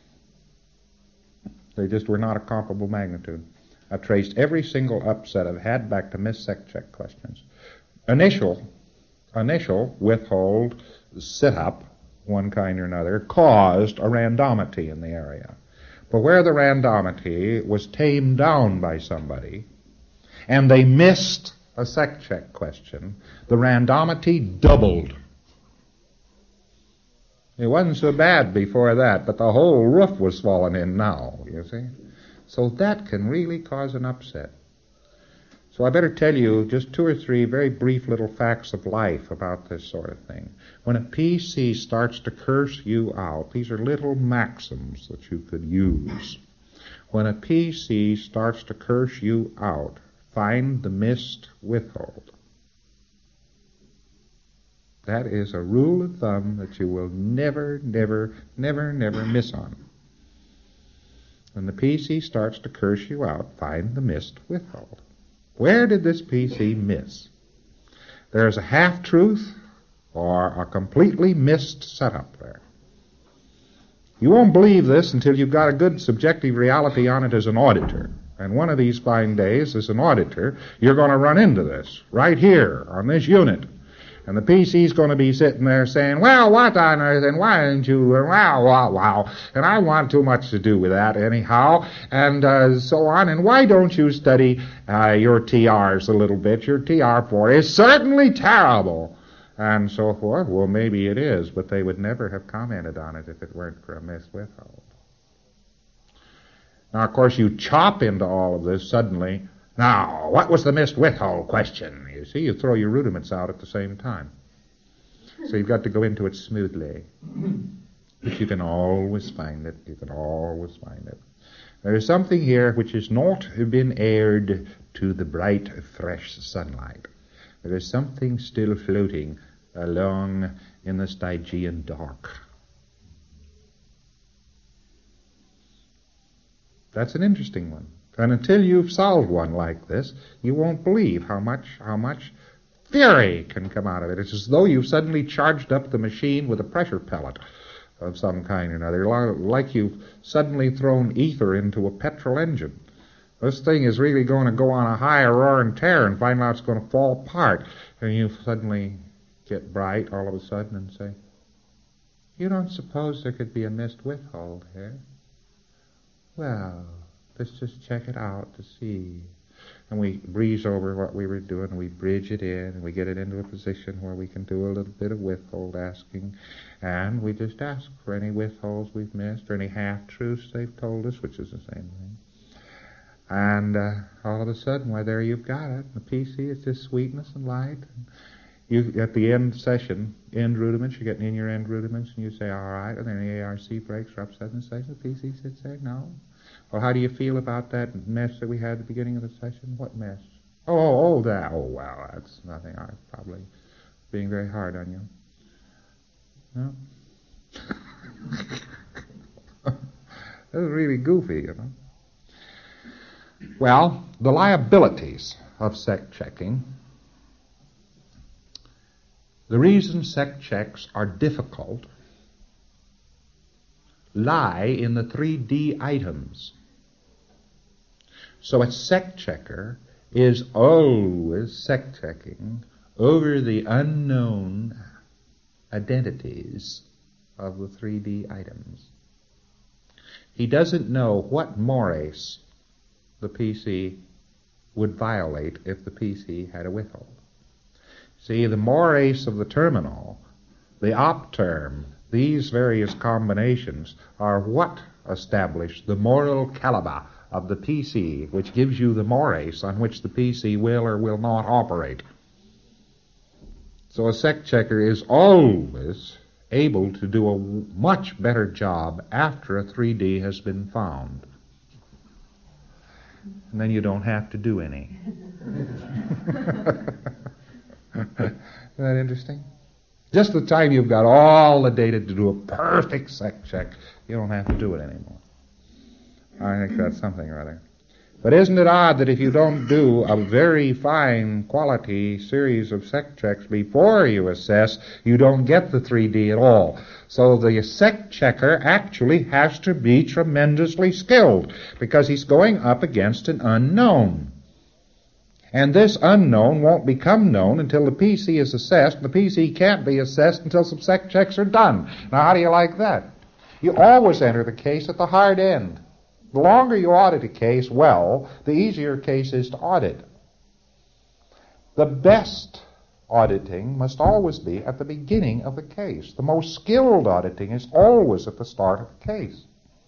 They just were not a comparable magnitude. I've traced every single upset I've had back to missed sec check questions. Initial withhold sit-up, one kind or another, caused a randomity in the area. But where the randomity was tamed down by somebody, and they missed a sec check question, the randomity doubled. It wasn't so bad before that, but the whole roof was falling in now, you see. So that can really cause an upset. So I better tell you just 2 or 3 very brief little facts of life about this sort of thing. When a PC starts to curse you out, these are little maxims that you could use. When a PC starts to curse you out, find the missed withhold. That is a rule of thumb that you will never miss on. When the PC starts to curse you out, find the missed withhold. Where did this PC miss? There's a half-truth or a completely missed setup there. You won't believe this until you've got a good subjective reality on it as an auditor. And one of these fine days, as an auditor, you're going to run into this right here on this unit. And the PC's going to be sitting there saying, well, what on earth, and why didn't you, wow, and I want too much to do with that anyhow, and so on, and why don't you study your TRs a little bit? Your TR4 is certainly terrible, and so forth. Well, maybe it is, but they would never have commented on it if it weren't for a missed withhold. Now, of course, you chop into all of this suddenly. Now, what was the missed withhold question? You see, you throw your rudiments out at the same time. So you've got to go into it smoothly. But you can always find it. You can always find it. There is something here which has not been aired to the bright, fresh sunlight. There is something still floating along in the Stygian dark. That's an interesting one. And until you've solved one like this, you won't believe how much fury can come out of it. It's as though you've suddenly charged up the machine with a pressure pellet of some kind or another, like you've suddenly thrown ether into a petrol engine. This thing is really going to go on a high roar and tear, and finally it's going to fall apart. And you suddenly get bright all of a sudden and say, you don't suppose there could be a missed withhold here? Well, let's just check it out to see. And we breeze over what we were doing, and we bridge it in, and we get it into a position where we can do a little bit of withhold asking, and we just ask for any withholds we've missed, or any half-truths they've told us, which is the same thing. And all of a sudden, why, there you've got it. The PC is just sweetness and light. You, at the end session, end rudiments, you're getting in your end rudiments, and you say, all right, and then the ARC breaks or upsets in the session. The PC sits there, no. Well, how do you feel about that mess that we had at the beginning of the session? What mess? Oh, that. Oh, well, that's nothing. I'm probably being very hard on you. No? That was really goofy, you know. Well, the liabilities of sec checking. The reason sec checks are difficult lie in the 3D items. So a sec checker is always sec checking over the unknown identities of the 3D items. He doesn't know what mores the PC would violate if the PC had a withhold. See, the mores of the terminal, the op term, these various combinations are what establish the moral caliber of the PC, which gives you the mores on which the PC will or will not operate. So a sec checker is always able to do a much better job after a 3D has been found. And then you don't have to do any. Isn't that interesting? Just the time you've got all the data to do a perfect sec check, you don't have to do it anymore. I think that's something or other. But isn't it odd that if you don't do a very fine quality series of sec checks before you assess, you don't get the 3D at all. So the sec checker actually has to be tremendously skilled because he's going up against an unknown. And this unknown won't become known until the PC is assessed. The PC can't be assessed until some sec checks are done. Now, how do you like that? You always enter the case at the hard end. The longer you audit a case well, the easier a case is to audit. The best auditing must always be at the beginning of the case. The most skilled auditing is always at the start of the case.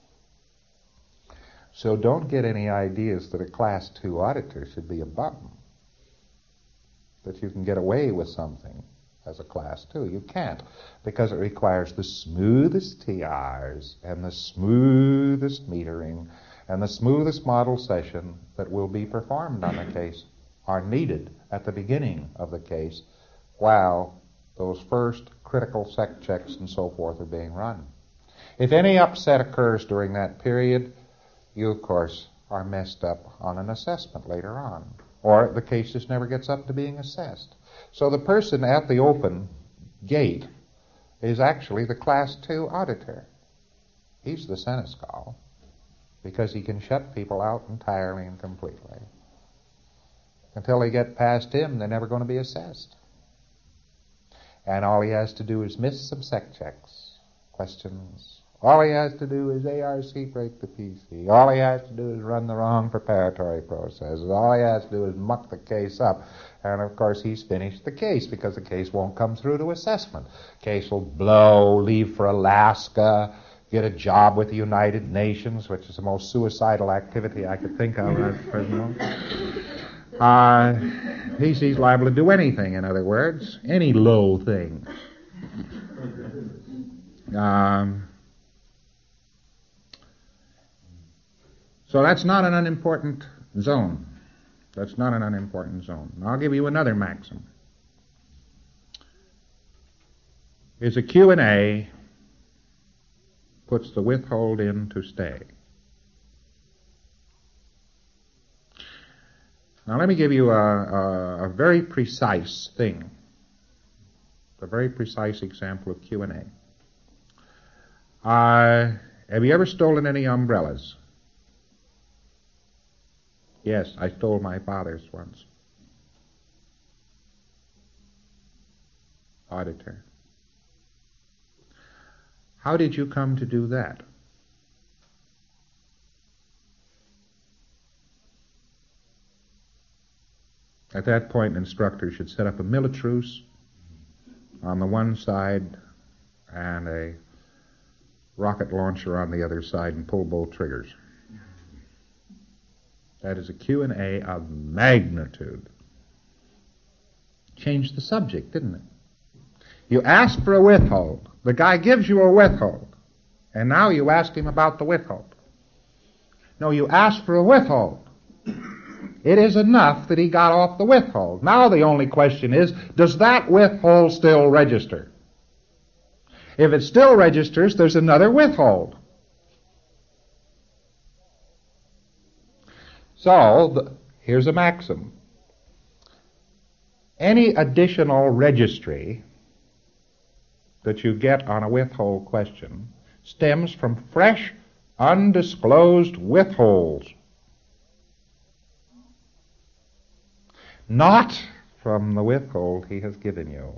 So don't get any ideas that a Class 2 auditor should be a bum. That you can get away with something as a Class 2. You can't, because it requires the smoothest TRs and the smoothest metering and the smoothest model session that will be performed on the case are needed at the beginning of the case while those first critical sec checks and so forth are being run. If any upset occurs during that period, you, of course, are messed up on an assessment later on, or the case just never gets up to being assessed. So the person at the open gate is actually the Class 2 auditor. He's the seneschal because he can shut people out entirely and completely. Until they get past him, they're never going to be assessed. And all he has to do is miss some sec checks, questions. All he has to do is ARC break the PC. All he has to do is run the wrong preparatory processes. All he has to do is muck the case up. And, of course, he's finished the case because the case won't come through to assessment. Case will blow, leave for Alaska, get a job with the United Nations, which is the most suicidal activity I could think of at the present moment. He's liable to do anything, in other words, any low thing. So that's not an unimportant zone. That's not an unimportant zone. And I'll give you another maxim. Is a Q&A puts the withhold in to stay. Now let me give you a very precise thing, a very precise example of Q&A. Have you ever stolen any umbrellas? Yes, I stole my father's once. Auditor. How did you come to do that? At that point, an instructor should set up a militaruce on the one side and a rocket launcher on the other side and pull both triggers. That is a Q&A of magnitude. Changed the subject, didn't it? You ask for a withhold. The guy gives you a withhold. And now you ask him about the withhold. No, you ask for a withhold. It is enough that he got off the withhold. Now the only question is, does that withhold still register? If it still registers, there's another withhold. So, here's a maxim. Any additional registry that you get on a withhold question stems from fresh, undisclosed withholds, not from the withhold he has given you.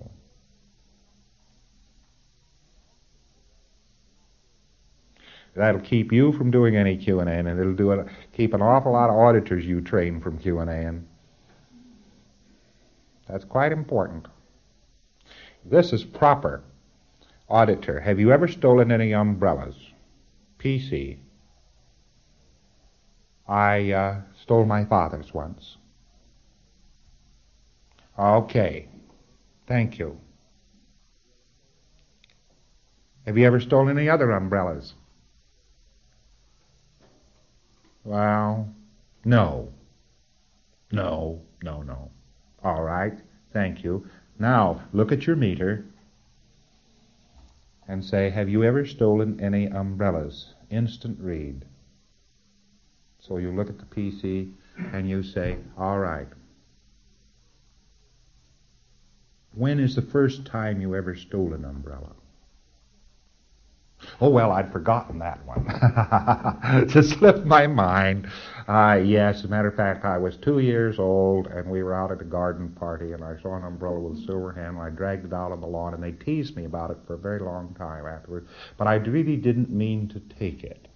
That'll keep you from doing any Q&A, and it'll keep an awful lot of auditors you train from Q&A, and that's quite important. This is proper. Auditor, have you ever stolen any umbrellas? PC, I stole my father's once. Okay, thank you. Have you ever stolen any other umbrellas? Well, no. All right, thank you. Now, look at your meter. and say, have you ever stolen any umbrellas? Instant read. So you look at the PC and you say, all right, when is the first time you ever stole an umbrella? Oh, well, I'd forgotten that one. Just slipped my mind. Yes, as a matter of fact, I was 2 years old, and we were out at a garden party, and I saw an umbrella with a silver handle. I dragged it out on the lawn, and they teased me about it for a very long time afterwards. But I really didn't mean to take it.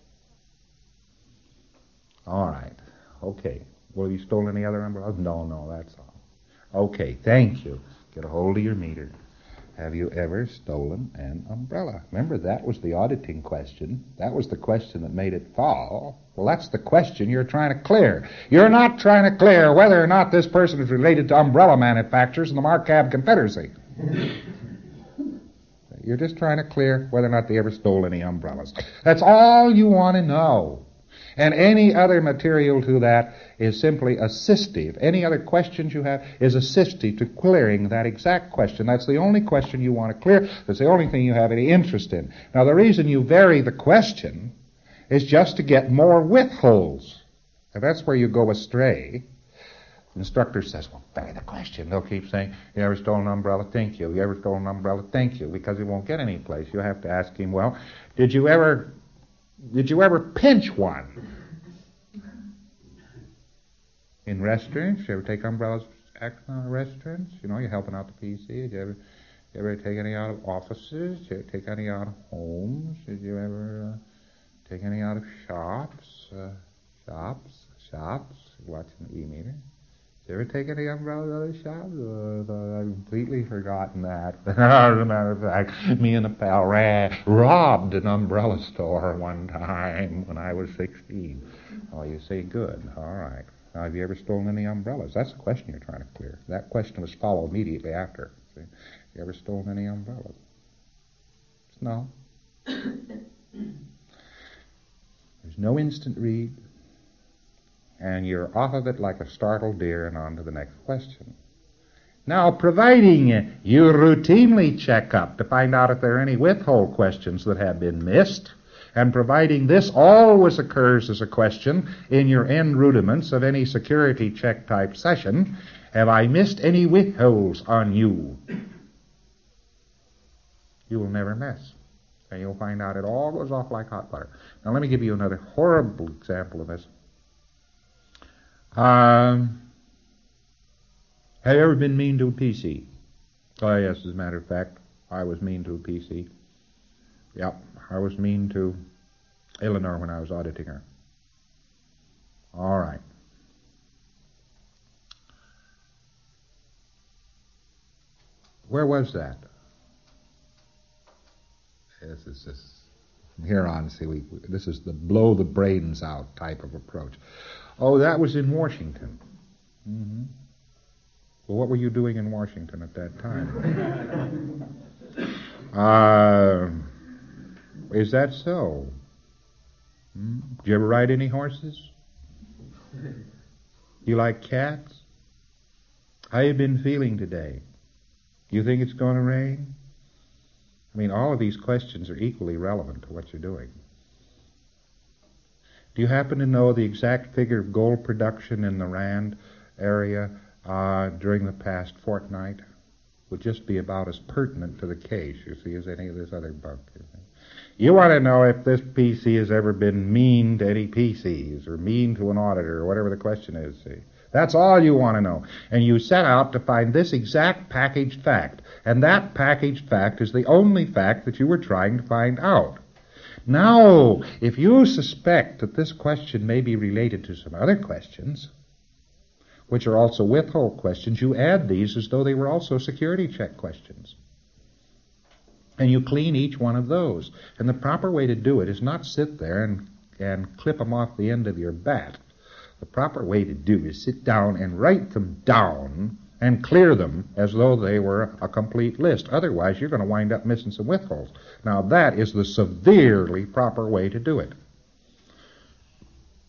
All right. Okay. Well, you stole any other umbrellas? No, that's all. Okay, thank you. Get a hold of your meter. Have you ever stolen an umbrella? Remember, that was the auditing question. That was the question that made it fall. Well, that's the question you're trying to clear. You're not trying to clear whether or not this person is related to umbrella manufacturers in the Marcab Confederacy. You're just trying to clear whether or not they ever stole any umbrellas. That's all you want to know. And any other material to that is simply assistive. Any other questions you have is assistive to clearing that exact question. That's the only question you want to clear. That's the only thing you have any interest in. Now, the reason you vary the question is just to get more withholds. And that's where you go astray. The instructor says, well, vary the question. They'll keep saying, you ever stolen an umbrella? Thank you. You ever stolen an umbrella? Thank you. Because he won't get any place. You have to ask him, well, did you ever pinch one? In restaurants, you ever take umbrellas acting out of restaurants? You know, you're helping out the PC. Did you ever take any out of offices? Did you ever take any out of homes? Did you ever take any out of shops? Shops? Watching the e-meter. Did you ever take any umbrellas out of shops? I've completely forgotten that. As a matter of fact, me and a pal robbed an umbrella store one time when I was 16. Oh, you say good. All right. Now, have you ever stolen any umbrellas? That's the question you're trying to clear. That question was followed immediately after. See? Have you ever stolen any umbrellas? No. There's no instant read. And you're off of it like a startled deer and on to the next question. Now, providing you routinely check up to find out if there are any withhold questions that have been missed, and providing this always occurs as a question in your end rudiments of any security check type session, have I missed any withholds on you? You will never miss. And you'll find out it all goes off like hot butter. Now let me give you another horrible example of this. Have you ever been mean to a PC? Oh, yes, as a matter of fact, I was mean to a PC. Yep, I was mean to Eleanor when I was auditing her. All right. Where was that? This is just, from here on, see, this is the blow the brains out type of approach. Oh, that was in Washington. Mm-hmm. Well, what were you doing in Washington at that time? Is that so? Did you ever ride any horses? You like cats? How you been feeling today? You think it's going to rain? I mean, all of these questions are equally relevant to what you're doing. Do you happen to know the exact figure of gold production in the Rand area during the past fortnight? Would just be about as pertinent to the case, you see, as any of this other bunk. You want to know if this PC has ever been mean to any PCs or mean to an auditor or whatever the question is, see. That's all you want to know. And you set out to find this exact packaged fact. And that packaged fact is the only fact that you were trying to find out. Now, if you suspect that this question may be related to some other questions, which are also withhold questions, you add these as though they were also security check questions. And you clean each one of those. And the proper way to do it is not sit there and clip them off the end of your bat. The proper way to do is sit down and write them down and clear them as though they were a complete list. Otherwise, you're going to wind up missing some withholds. Now, that is the severely proper way to do it.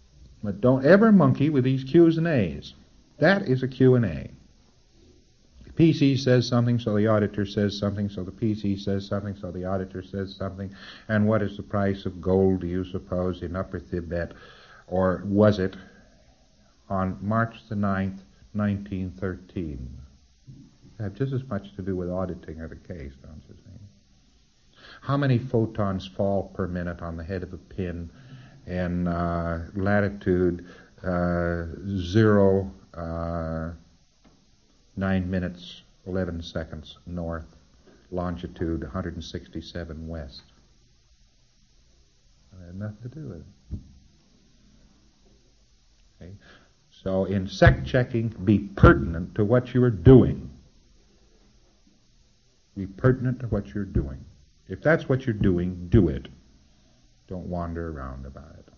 But don't ever monkey with these Q's and A's. That is a Q and A. PC says something, so the auditor says something, so the PC says something, so the auditor says something. And what is the price of gold, do you suppose, in Upper Thibet? Or was it on March the 9th, 1913? They have just as much to do with auditing of the case, don't you think? How many photons fall per minute on the head of a pin in latitude 9 minutes, 11 seconds north, longitude 167 west? It had nothing to do with it. Okay. So in sect checking, be pertinent to what you are doing. Be pertinent to what you're doing. If that's what you're doing, do it. Don't wander around about it.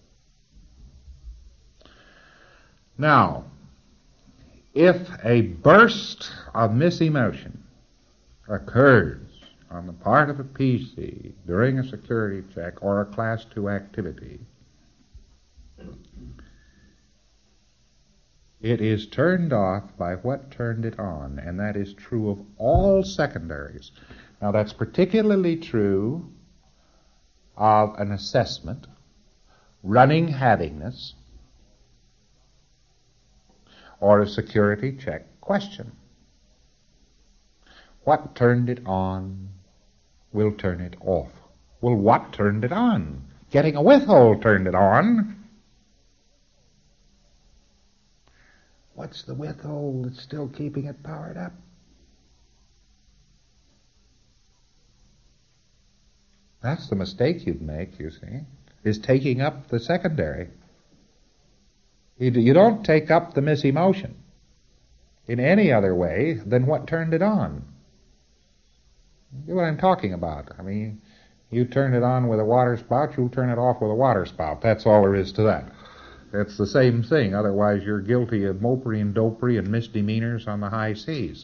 Now, if a burst of misemotion occurs on the part of a PC during a security check or a Class 2 activity, it is turned off by what turned it on, and that is true of all secondaries. Now, that's particularly true of an assessment, running havingness, or a security check question. What turned it on will turn it off. Well, what turned it on? Getting a withhold turned it on. What's the withhold that's still keeping it powered up? That's the mistake you'd make, you see, is taking up the secondary. You don't take up the misemotion in any other way than what turned it on. You know what I'm talking about. I mean, you turn it on with a water spout, you'll turn it off with a water spout. That's all there is to that. It's the same thing. Otherwise, you're guilty of mopery and dopery and misdemeanors on the high seas.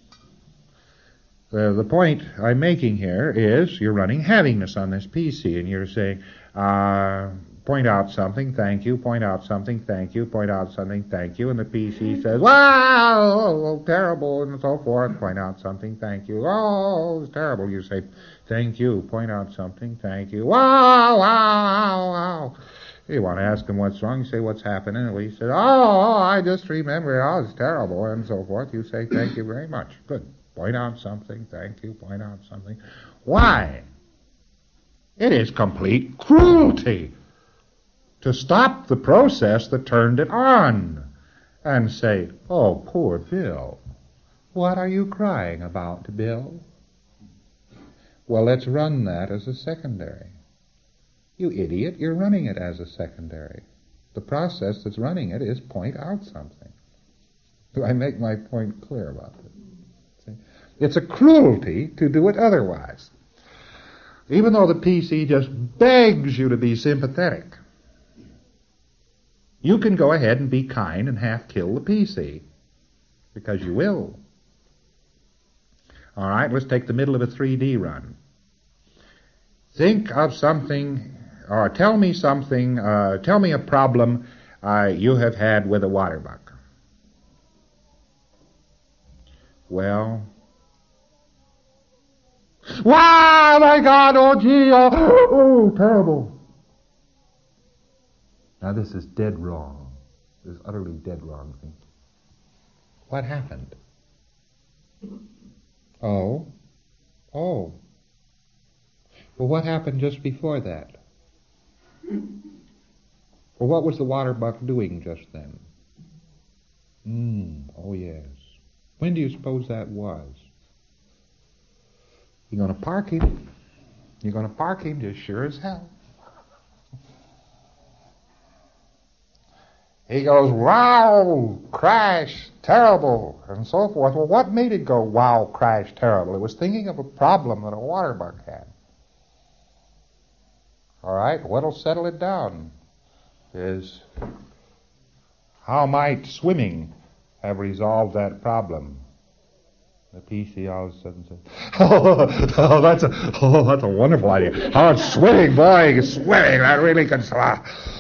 The point I'm making here is you're running havingness on this PC, and you're saying, point out something, thank you, point out something, thank you, point out something, thank you, and the PC says, wow, terrible, and so forth, point out something, thank you, oh, it's terrible. You say, thank you, point out something, thank you, wow, wow, wow. You want to ask him what's wrong, you say, what's happening? And he says, oh, I just remember, oh, it's terrible, and so forth. You say, thank you very much. Good. Point out something, thank you, point out something. Why? It is complete cruelty to stop the process that turned it on and say, oh, poor Bill, what are you crying about, Bill? Well, let's run that as a secondary. You idiot, you're running it as a secondary. The process that's running it is point out something. Do I make my point clear about it? See? It's a cruelty to do it otherwise. Even though the PC just begs you to be sympathetic, you can go ahead and be kind and half kill the PC, because you will. All right, let's take the middle of a 3D run. Think of something, or tell me something, tell me a problem you have had with a water buck. Well, wow, my God, oh gee, oh, terrible. Now this is dead wrong. This is utterly dead wrong. What happened? Oh. Well, what happened just before that? Well, what was the water buck doing just then? Oh yes. When do you suppose that was? You're going to park him. You're going to park him just sure as hell. He goes, wow, crash, terrible, and so forth. Well, what made it go, wow, crash, terrible? It was thinking of a problem that a water buck had. All right, what'll settle it down is how might swimming have resolved that problem? The PC all of a sudden says, that's a wonderful idea. Oh, swimming, boy, swimming, that really can...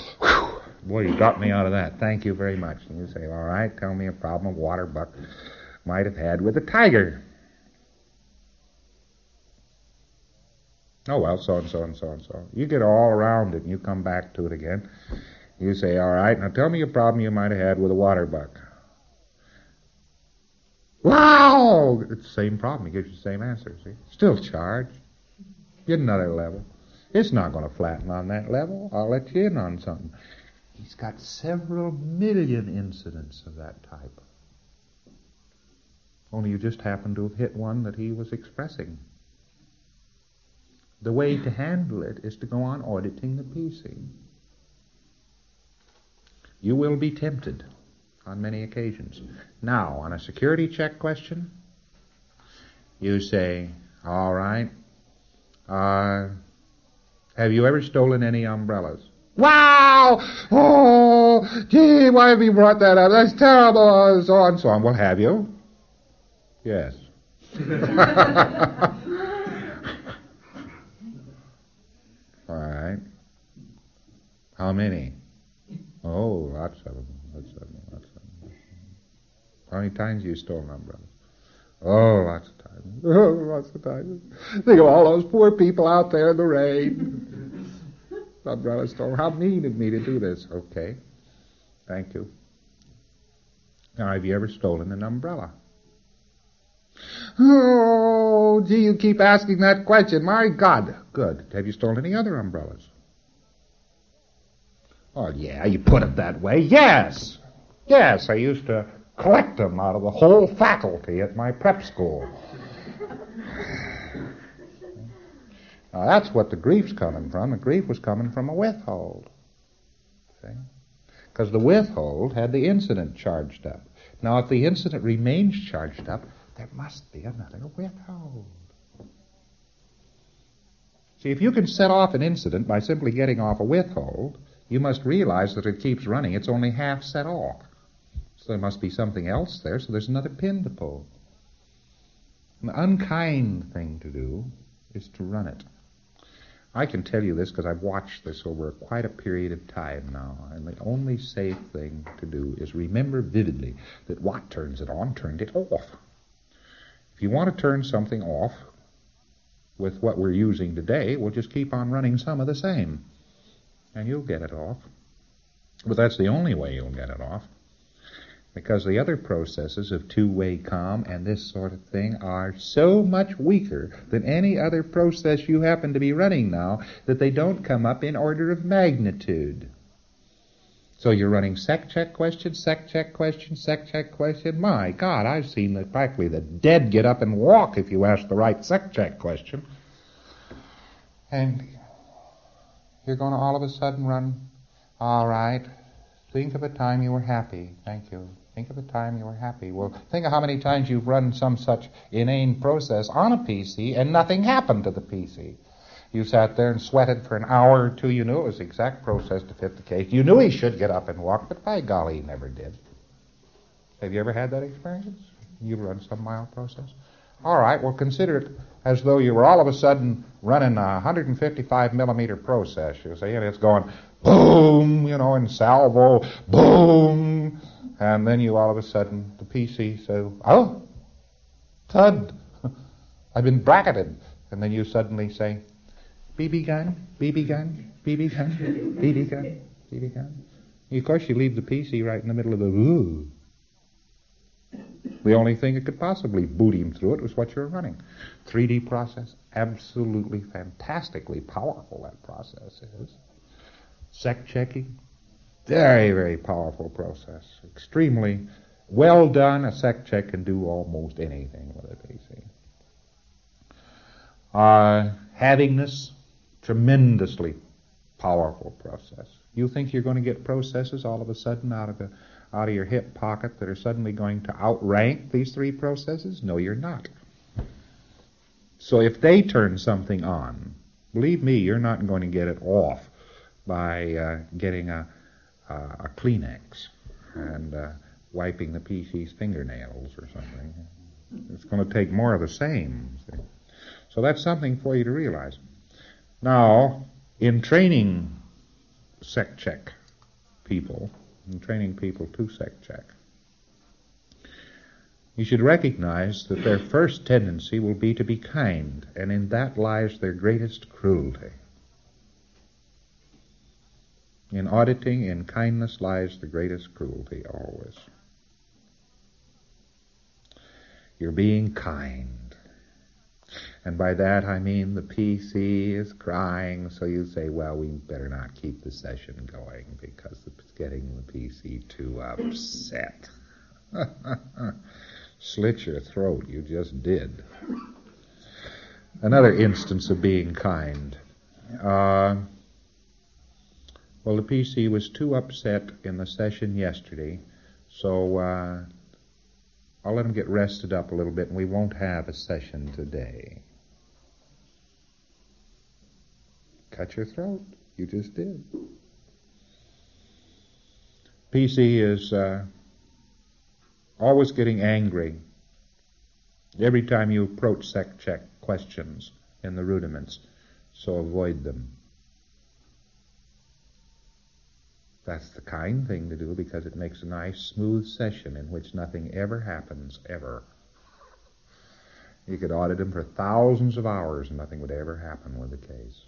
Boy, you got me out of that. Thank you very much. And you say, all right, tell me a problem, water buck. might have had with a tiger. Oh, well, so and so and so and so. You get all around it and you come back to it again. You say, all right, now tell me a problem you might have had with a water buck. Wow! It's the same problem. It gives you the same answer, see? Still charged. Get another level. It's not going to flatten on that level. I'll let you in on something. He's got several million incidents of that type. Only you just happen to have hit one that he was expressing. The way to handle it is to go on auditing the PC. You will be tempted on many occasions. Now, on a security check question, you say, all right, have you ever stolen any umbrellas? Wow! Oh, gee, why have you brought that up? That's terrible, so on and so on. Well, have you? Yes. All right. How many? Oh, lots of them. How many times have you stolen umbrellas? Oh, lots of times. Oh, lots of times. Think of all those poor people out there in the rain. Umbrella stolen. How mean of me to do this. Okay. Thank you. Now, have you ever stolen an umbrella? Oh, gee, you keep asking that question. My God. Good. Have you stolen any other umbrellas? Oh, yeah, you put it that way. Yes. Yes, I used to collect them out of the whole faculty at my prep school. Now, that's what the grief's coming from. The grief was coming from a withhold. See? Because the withhold had the incident charged up. Now, if the incident remains charged up, there must be another withhold. See, if you can set off an incident by simply getting off a withhold, you must realize that it keeps running. It's only half set off. So there must be something else there, so there's another pin to pull. An unkind thing to do is to run it. I can tell you this because I've watched this over quite a period of time now, and the only safe thing to do is remember vividly that what turns it on turned it off. If you want to turn something off with what we're using today, we'll just keep on running some of the same, and you'll get it off. But that's the only way you'll get it off, because the other processes of two-way comm and this sort of thing are so much weaker than any other process you happen to be running now that they don't come up in order of magnitude. So you're running sec check question, sec check question, sec check question. My God, I've seen practically the dead get up and walk if you ask the right sec check question. And you're going to all of a sudden run, all right, think of a time you were happy. Thank you. Think of a time you were happy. Well, think of how many times you've run some such inane process on a PC and nothing happened to the PC. You sat there and sweated for an hour or two. You knew it was the exact process to fit the case. You knew he should get up and walk, but by golly, he never did. Have you ever had that experience? You've run some mild process? All right, well, consider it as though you were all of a sudden running a 155 millimeter process, you see, and it's going boom, in salvo, boom, and then you all of a sudden, the PC says, oh, thud, I've been bracketed, and then you suddenly say, BB gun, BB gun, BB gun, BB gun, BB gun. Of course, you leave the PC right in the middle of the ooh. The only thing that could possibly boot him through it was what you were running. 3D process, absolutely fantastically powerful that process is. Sec checking, very, very powerful process. Extremely well done. A sec check can do almost anything with a PC. Havingness, tremendously powerful process. You think you're going to get processes all of a sudden out of your hip pocket that are suddenly going to outrank these three processes? No, you're not. So if they turn something on, believe me, you're not going to get it off by getting a Kleenex and wiping the PC's fingernails or something. It's going to take more of the same. See? So that's something for you to realize. Now, in training sec check people, in training people to sec check, You should recognize that their first tendency will be to be kind, and in that lies their greatest cruelty. In auditing, in kindness lies the greatest cruelty always. You're being kind. And by that I mean the PC is crying, so you say, well, we better not keep the session going because it's getting the PC too upset. Slit your throat, you just did. Another instance of being kind. Well, the PC was too upset in the session yesterday, so I'll let him get rested up a little bit and we won't have a session today. Cut your throat. You just did. PC is always getting angry every time you approach sec check questions in the rudiments, so avoid them. That's the kind thing to do because it makes a nice, smooth session in which nothing ever happens, ever. You could audit them for thousands of hours and nothing would ever happen with the case.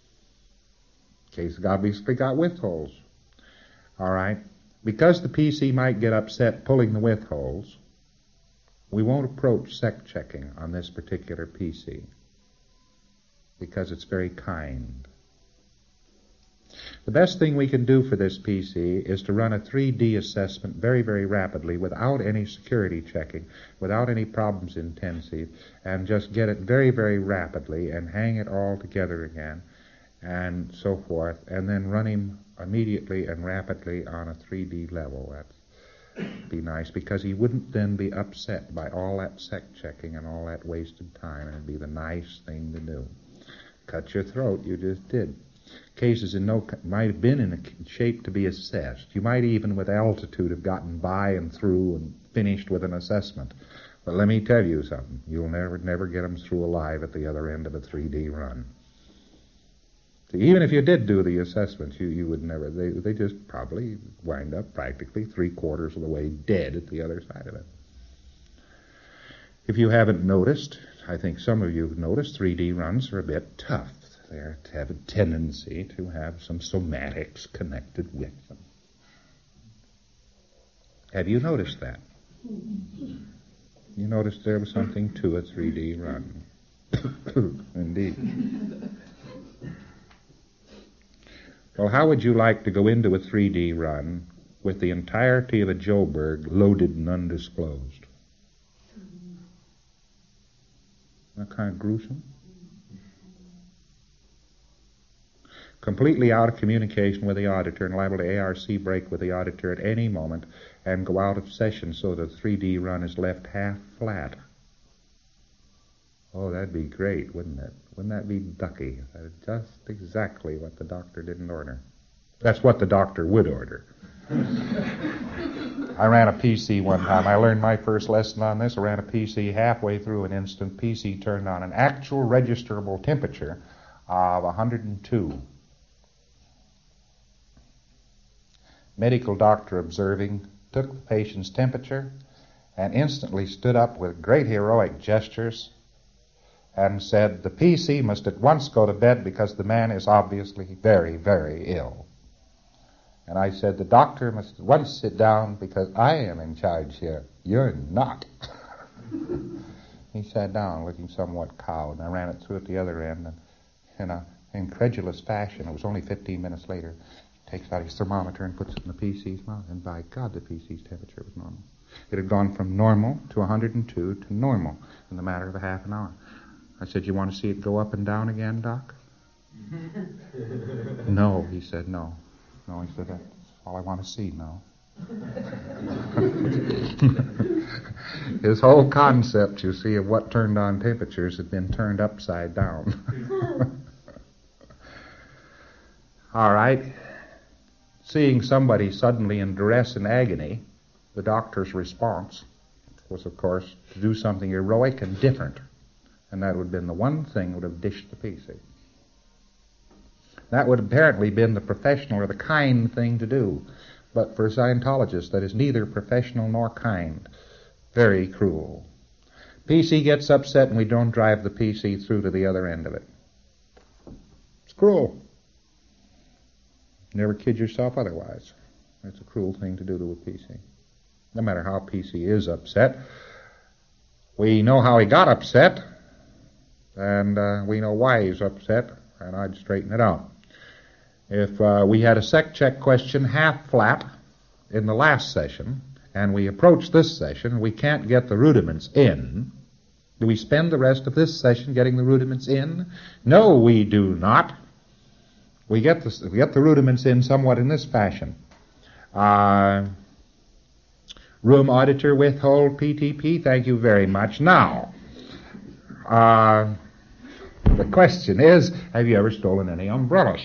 Case obviously got withholds. All right? Because the PC might get upset pulling the withholds, we won't approach sec checking on this particular PC because it's very kind. The best thing we can do for this PC is to run a 3D assessment very, very rapidly without any security checking, without any problems intensive, and just get it very, very rapidly and hang it all together again and so forth, and then run him immediately and rapidly on a 3D level. That'd be nice because he wouldn't then be upset by all that sec checking and all that wasted time, and it'd be the nice thing to do. Cut your throat, you just did. Cases might have been in a shape to be assessed. You might even with altitude have gotten by and through and finished with an assessment. But let me tell you something. You'll never get them through alive at the other end of a 3D run. See, even if you did do the assessments, you would never. They just probably wind up practically 3/4 of the way dead at the other side of it. If you haven't noticed, I think some of you have noticed 3D runs are a bit tough. They have a tendency to have some somatics connected with them. Have you noticed that? You noticed there was something to a 3D run. Indeed. Well, how would you like to go into a 3D run with the entirety of a Joburg loaded and undisclosed? Isn't that kind of gruesome? Completely out of communication with the auditor and liable to ARC break with the auditor at any moment and go out of session so the 3D run is left half flat. Oh, that'd be great, wouldn't it? Wouldn't that be ducky? That's just exactly what the doctor didn't order. That's what the doctor would order. I ran a PC one time. I learned my first lesson on this. I ran a PC halfway through an instant. PC turned on an actual registerable temperature of 102. Medical doctor observing took the patient's temperature and instantly stood up with great heroic gestures and said, the PC must at once go to bed because the man is obviously very, very ill. And I said, the doctor must at once sit down because I am in charge here. You're not. He sat down looking somewhat cowed, and I ran it through at the other end, and in an incredulous fashion, it was only 15 minutes later, takes out his thermometer and puts it in the PC's mouth, and by God, the PC's temperature was normal. It had gone from normal to 102 to normal in the matter of a half an hour. I said, you want to see it go up and down again, Doc? No, he said, no. No, he said, that's all I want to see now. His whole concept, you see, of what turned on temperatures had been turned upside down. All right. Seeing somebody suddenly in duress and agony, the doctor's response was, of course, to do something heroic and different. And that would have been the one thing that would have dished the PC. That would have apparently been the professional or the kind thing to do. But for Scientologists, that is neither professional nor kind. Very cruel. PC gets upset and we don't drive the PC through to the other end of it. It's cruel. Never kid yourself otherwise. It's a cruel thing to do to a PC. No matter how PC is upset, we know how he got upset, and we know why he's upset, and I'd straighten it out. If we had a sec check question half flat in the last session, and we approach this session, we can't get the rudiments in, do we spend the rest of this session getting the rudiments in? No, we do not. We get the rudiments in somewhat in this fashion. Room auditor withhold PTP, thank you very much. Now, the question is, have you ever stolen any umbrellas?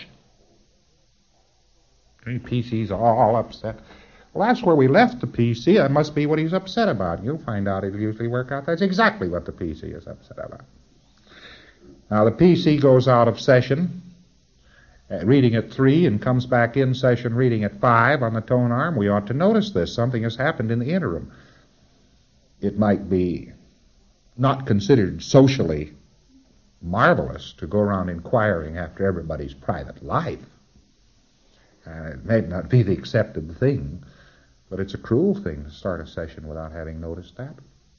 PC's all upset. Well, that's where we left the PC. That must be what he's upset about. You'll find out it'll usually work out. That's exactly what the PC is upset about. Now, the PC goes out of session reading at 3 and comes back in session reading at 5 on the tone arm. We ought to notice this. Something has happened in the interim. It might be not considered socially marvelous to go around inquiring after everybody's private life. It may not be the accepted thing, but it's a cruel thing to start a session without having noticed that.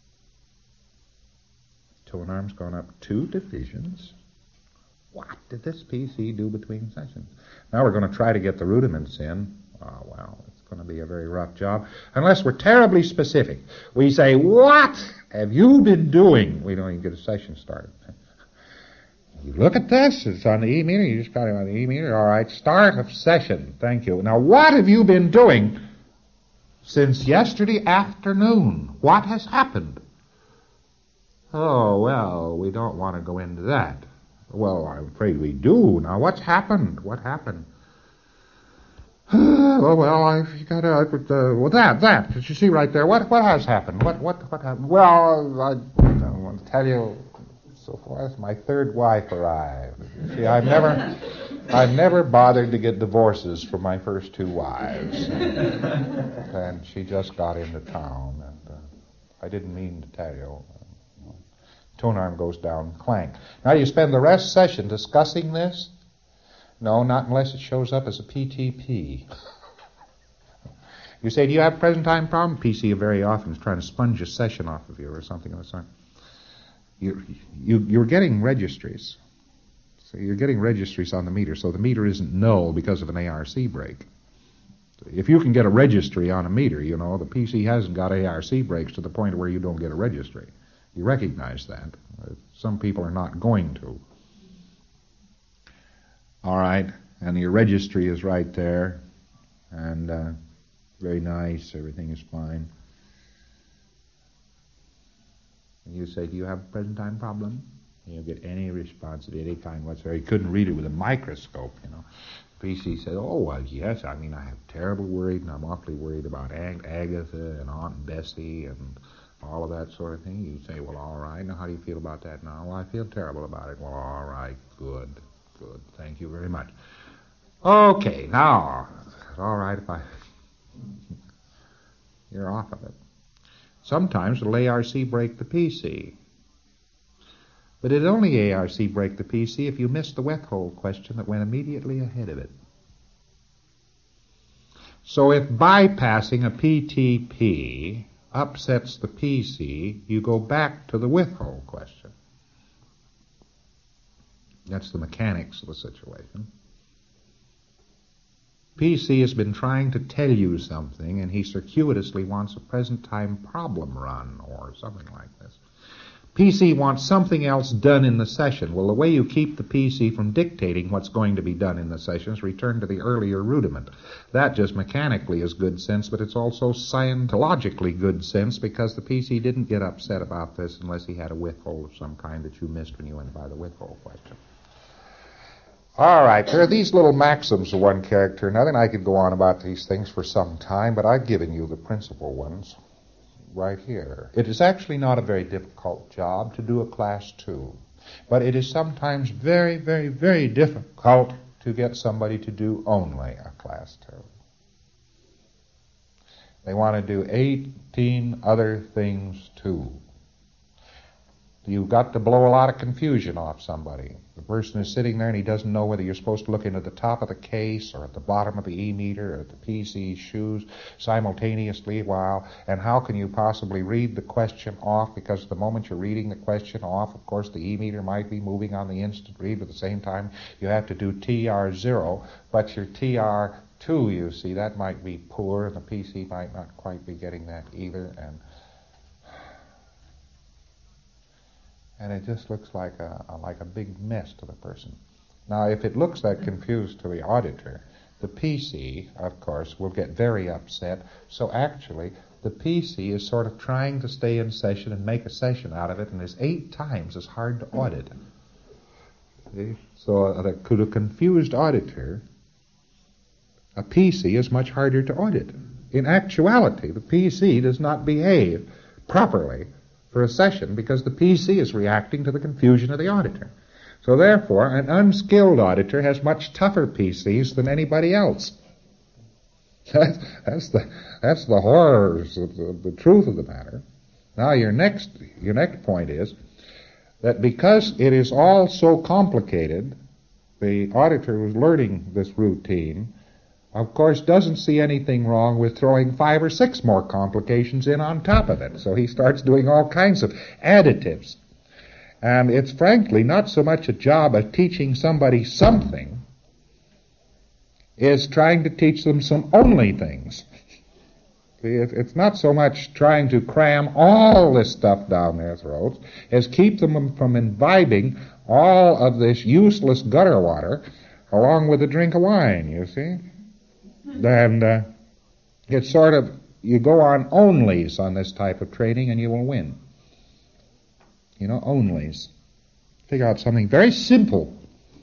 Tone arm's gone up 2 divisions. What did this PC do between sessions? Now we're going to try to get the rudiments in. Oh, well, it's going to be a very rough job. Unless we're terribly specific. We say, what have you been doing? We don't even get a session started. You look at this. It's on the e-meter. You just got it on the e-meter. All right, start of session. Thank you. Now, what have you been doing since yesterday afternoon? What has happened? Oh, well, we don't want to go into that. Well, I'm afraid we do. Now, what's happened? What happened? Well, I've got that. Did you see right there? What has happened? What happened? Well, I don't want to tell you. So forth. My third wife arrived. See, I've never bothered to get divorces from my first 2 wives, and she just got into town, and I didn't mean to tell you. Tone arm goes down, clank. Now, do you spend the rest session discussing this? No, not unless it shows up as a PTP. You say, do you have a present time problem? PC very often is trying to sponge a session off of you or something of the sort. You're getting registries. So you're getting registries on the meter, so the meter isn't null because of an ARC break. If you can get a registry on a meter, you know, the PC hasn't got ARC breaks to the point where you don't get a registry. You recognize that. Some people are not going to. All right, and your registry is right there, and very nice, everything is fine. And you say, do you have a present time problem? You don't get any response of any kind whatsoever. You couldn't read it with a microscope, you know. PC said, oh, well, yes, I mean, I have terrible worried, and I'm awfully worried about Aunt Agatha and Aunt Bessie and all of that sort of thing. You say, well, all right, now how do you feel about that now? Well, I feel terrible about it. Well, all right, good, thank you very much. Okay, now, all right, if you're off of it. Sometimes it'll ARC break the PC. But it'll only ARC break the PC if you miss the withhold question that went immediately ahead of it. So if bypassing a PTP upsets the PC, you go back to the withhold question. That's the mechanics of the situation. PC has been trying to tell you something, and he circuitously wants a present time problem run or something like this. PC wants something else done in the session. Well, the way you keep the PC from dictating what's going to be done in the session is return to the earlier rudiment. That just mechanically is good sense, but it's also scientologically good sense because the PC didn't get upset about this unless he had a withhold of some kind that you missed when you went by the withhold question. All right, there are these little maxims of one character or another, and I could go on about these things for some time, but I've given you the principal ones right here. It is actually not a very difficult job to do a Class 2, but it is sometimes very, very, very difficult to get somebody to do only a Class 2. They want to do 18 other things too. You've got to blow a lot of confusion off somebody. The person is sitting there and he doesn't know whether you're supposed to look into the top of the case or at the bottom of the E-meter or at the PC's shoes simultaneously and how can you possibly read the question off, because the moment you're reading the question off, of course, the E-meter might be moving on the instant read, but at the same time you have to do TR0, but your TR2, you see, that might be poor and the PC might not quite be getting that either, and it just looks like a big mess to the person. Now, if it looks that confused to the auditor, the PC, of course, will get very upset. So actually, the PC is sort of trying to stay in session and make a session out of it, and is 8 times as hard to audit. See? So to a confused auditor, a PC is much harder to audit. In actuality, the PC does not behave properly for a session because the PC is reacting to the confusion of the auditor. So therefore, an unskilled auditor has much tougher PCs than anybody else. That's the horrors of the truth of the matter. Now your next point is that because it is all so complicated, the auditor who's learning this routine, of course, doesn't see anything wrong with throwing 5 or 6 more complications in on top of it. So he starts doing all kinds of additives. And it's frankly not so much a job of teaching somebody something, is trying to teach them some only things. It's not so much trying to cram all this stuff down their throats as keep them from imbibing all of this useless gutter water along with a drink of wine, you see. And it's sort of, you go on onlys on this type of training and you will win. You know, onlys. Figure out something very simple.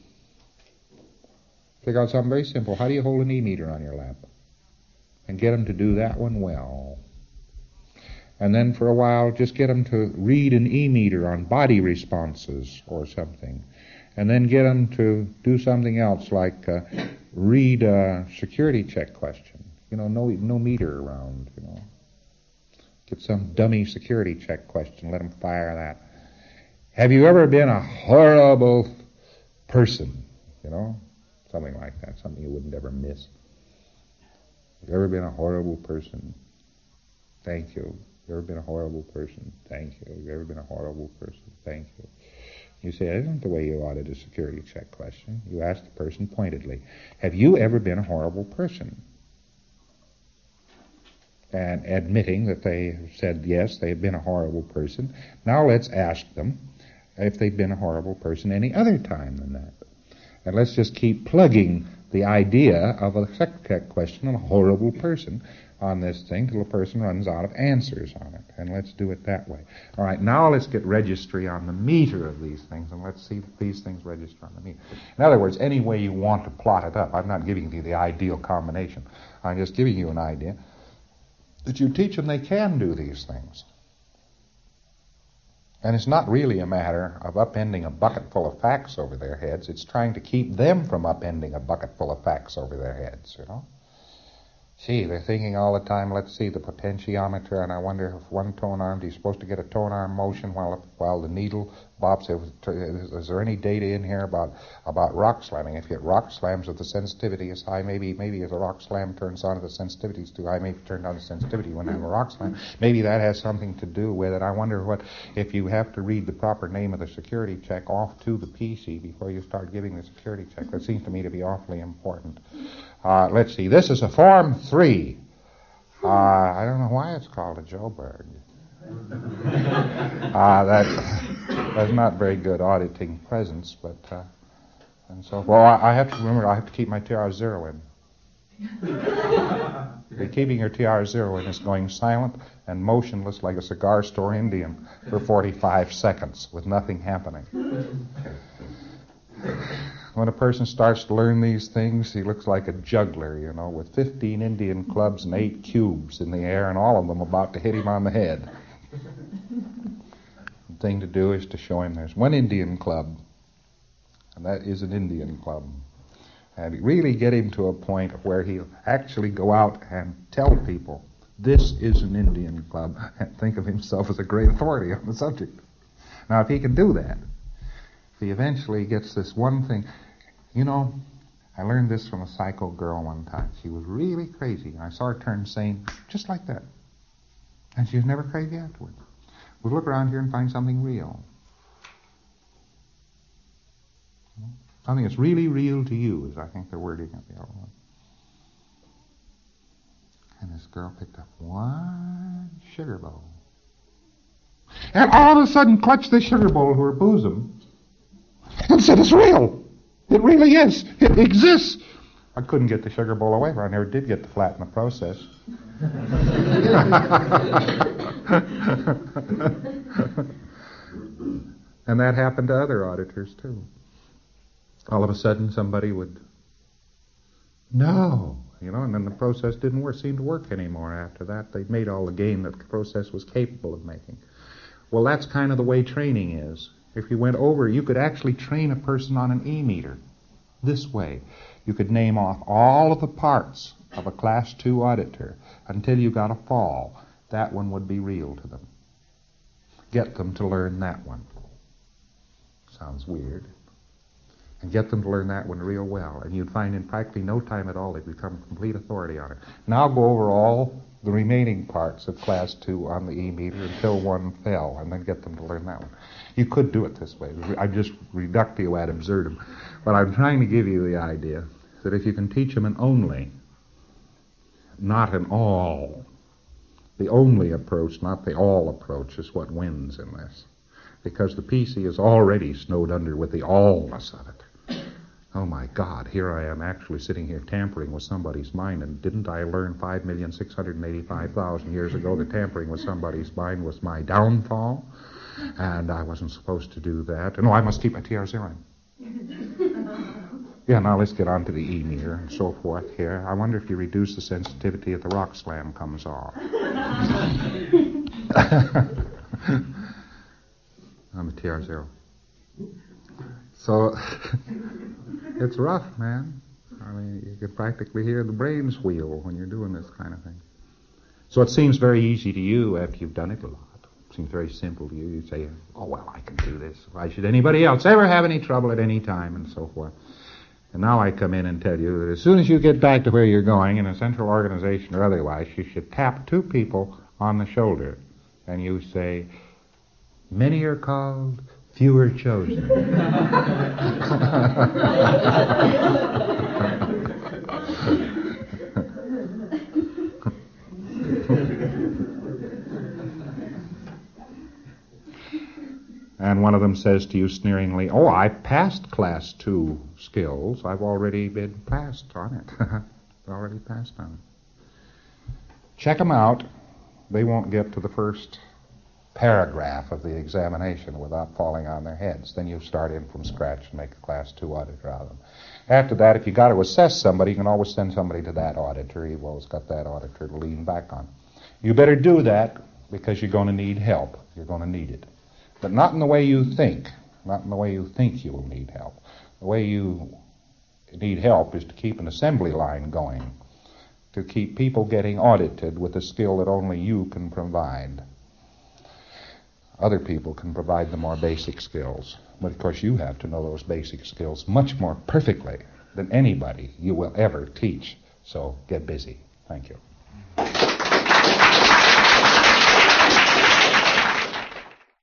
How do you hold an E-meter on your lap? And get them to do that one well. And then for a while, just get them to read an E-meter on body responses or something. And then get them to do something else like read a security check question. You know, no meter around, you know. Get some dummy security check question. Let them fire that. Have you ever been a horrible person? You know, something like that. Something you wouldn't ever miss. Have you ever been a horrible person? Thank you. Have you ever been a horrible person? Thank you. Have you ever been a horrible person? Thank you. You say, that isn't the way you audit a security check question. You ask the person pointedly, have you ever been a horrible person? And admitting that they said yes, they've been a horrible person. Now let's ask them if they've been a horrible person any other time than that. And let's just keep plugging the idea of a security check question on a horrible person on this thing till the person runs out of answers on it. And let's do it that way. All right, now let's get registry on the meter of these things, and let's see if these things register on the meter. In other words, any way you want to plot it up. I'm not giving you the ideal combination. I'm just giving you an idea that you teach them they can do these things. And it's not really a matter of upending a bucket full of facts over their heads. It's trying to keep them from upending a bucket full of facts over their heads, you know. Gee, they're thinking all the time, let's see, the potentiometer, and I wonder if one tone arm, you're supposed to get a tone arm motion while the needle bobs. Is there any data in here about rock slamming? If you get rock slams, if the sensitivity is high, maybe if the rock slam turns on, if the sensitivity is too high, maybe turn down the sensitivity when I have a rock slam. Maybe that has something to do with it. I wonder if you have to read the proper name of the security check off to the PC before you start giving the security check. That seems to me to be awfully important. Let's see. This is a Form 3. I don't know why it's called a Joburg. That's not very good auditing presence, but and so I have to remember I have to keep my TR0 in. Keeping your TR0 in is going silent and motionless like a cigar store Indian for 45 seconds with nothing happening. When a person starts to learn these things, he looks like a juggler, you know, with 15 Indian clubs and 8 cubes in the air and all of them about to hit him on the head. The thing to do is to show him there's one Indian club, and that is an Indian club. And really get him to a point where he'll actually go out and tell people this is an Indian club, and think of himself as a great authority on the subject. Now, if he can do that, if he eventually gets this one thing, you know, I learned this from a psycho girl one time. She was really crazy, and I saw her turn sane just like that. And she was never crazy afterwards. We'll look around here and find something real. Something that's really real to you, is I think the wording of the other one. And this girl picked up one sugar bowl. And all of a sudden clutched the sugar bowl to her bosom and said, it's real. It really is. It exists. I couldn't get the sugar bowl away, but I never did get the flat in the process. And that happened to other auditors, too. All of a sudden, somebody would, no, and then the process didn't seem to work anymore after that. They'd made all the gain that the process was capable of making. Well, that's kind of the way training is. If you went over, you could actually train a person on an E-meter this way. You could name off all of the parts of a Class 2 auditor until you got a fall. That one would be real to them. Get them to learn that one. Sounds weird. And get them to learn that one real well. And you'd find in practically no time at all they'd become complete authority on it. Now I'll go over all the remaining parts of Class 2 on the E-meter until one fell, and then get them to learn that one. You could do it this way. I'm just reductio ad absurdum. But I'm trying to give you the idea that if you can teach them an only, not an all, the only approach, not the all approach, is what wins in this. Because the PC is already snowed under with the allness of it. Oh my God, here I am actually sitting here tampering with somebody's mind, and didn't I learn 5,685,000 years ago that tampering with somebody's mind was my downfall? And I wasn't supposed to do that. And I must keep my TR0. Yeah, now let's get on to the E-meter and so forth here. I wonder if you reduce the sensitivity if the rock slam comes off. I'm a TR0. So, it's rough, man. I mean, you can practically hear the brain squeal when you're doing this kind of thing. So it seems very easy to you after you've done it a lot. It seems very simple to you. You say, oh, well, I can do this. Why should anybody else ever have any trouble at any time, and so forth. And now I come in and tell you that as soon as you get back to where you're going, in a central organization or otherwise, you should tap two people on the shoulder. And you say, many are called, few are chosen. And one of them says to you sneeringly, oh, I passed Class 2 skills. I've already been passed on it. Already passed on it. Check them out. They won't get to the first paragraph of the examination without falling on their heads. Then you start in from scratch and make a Class 2 auditor out of them. After that, if you got to assess somebody, you can always send somebody to that auditor. You've always got that auditor to lean back on. You better do that because you're going to need help. You're going to need it. But not in the way you think. Not in the way you think you will need help. The way you need help is to keep an assembly line going, to keep people getting audited with a skill that only you can provide. Other people can provide the more basic skills. But of course you have to know those basic skills much more perfectly than anybody you will ever teach. So get busy. Thank you.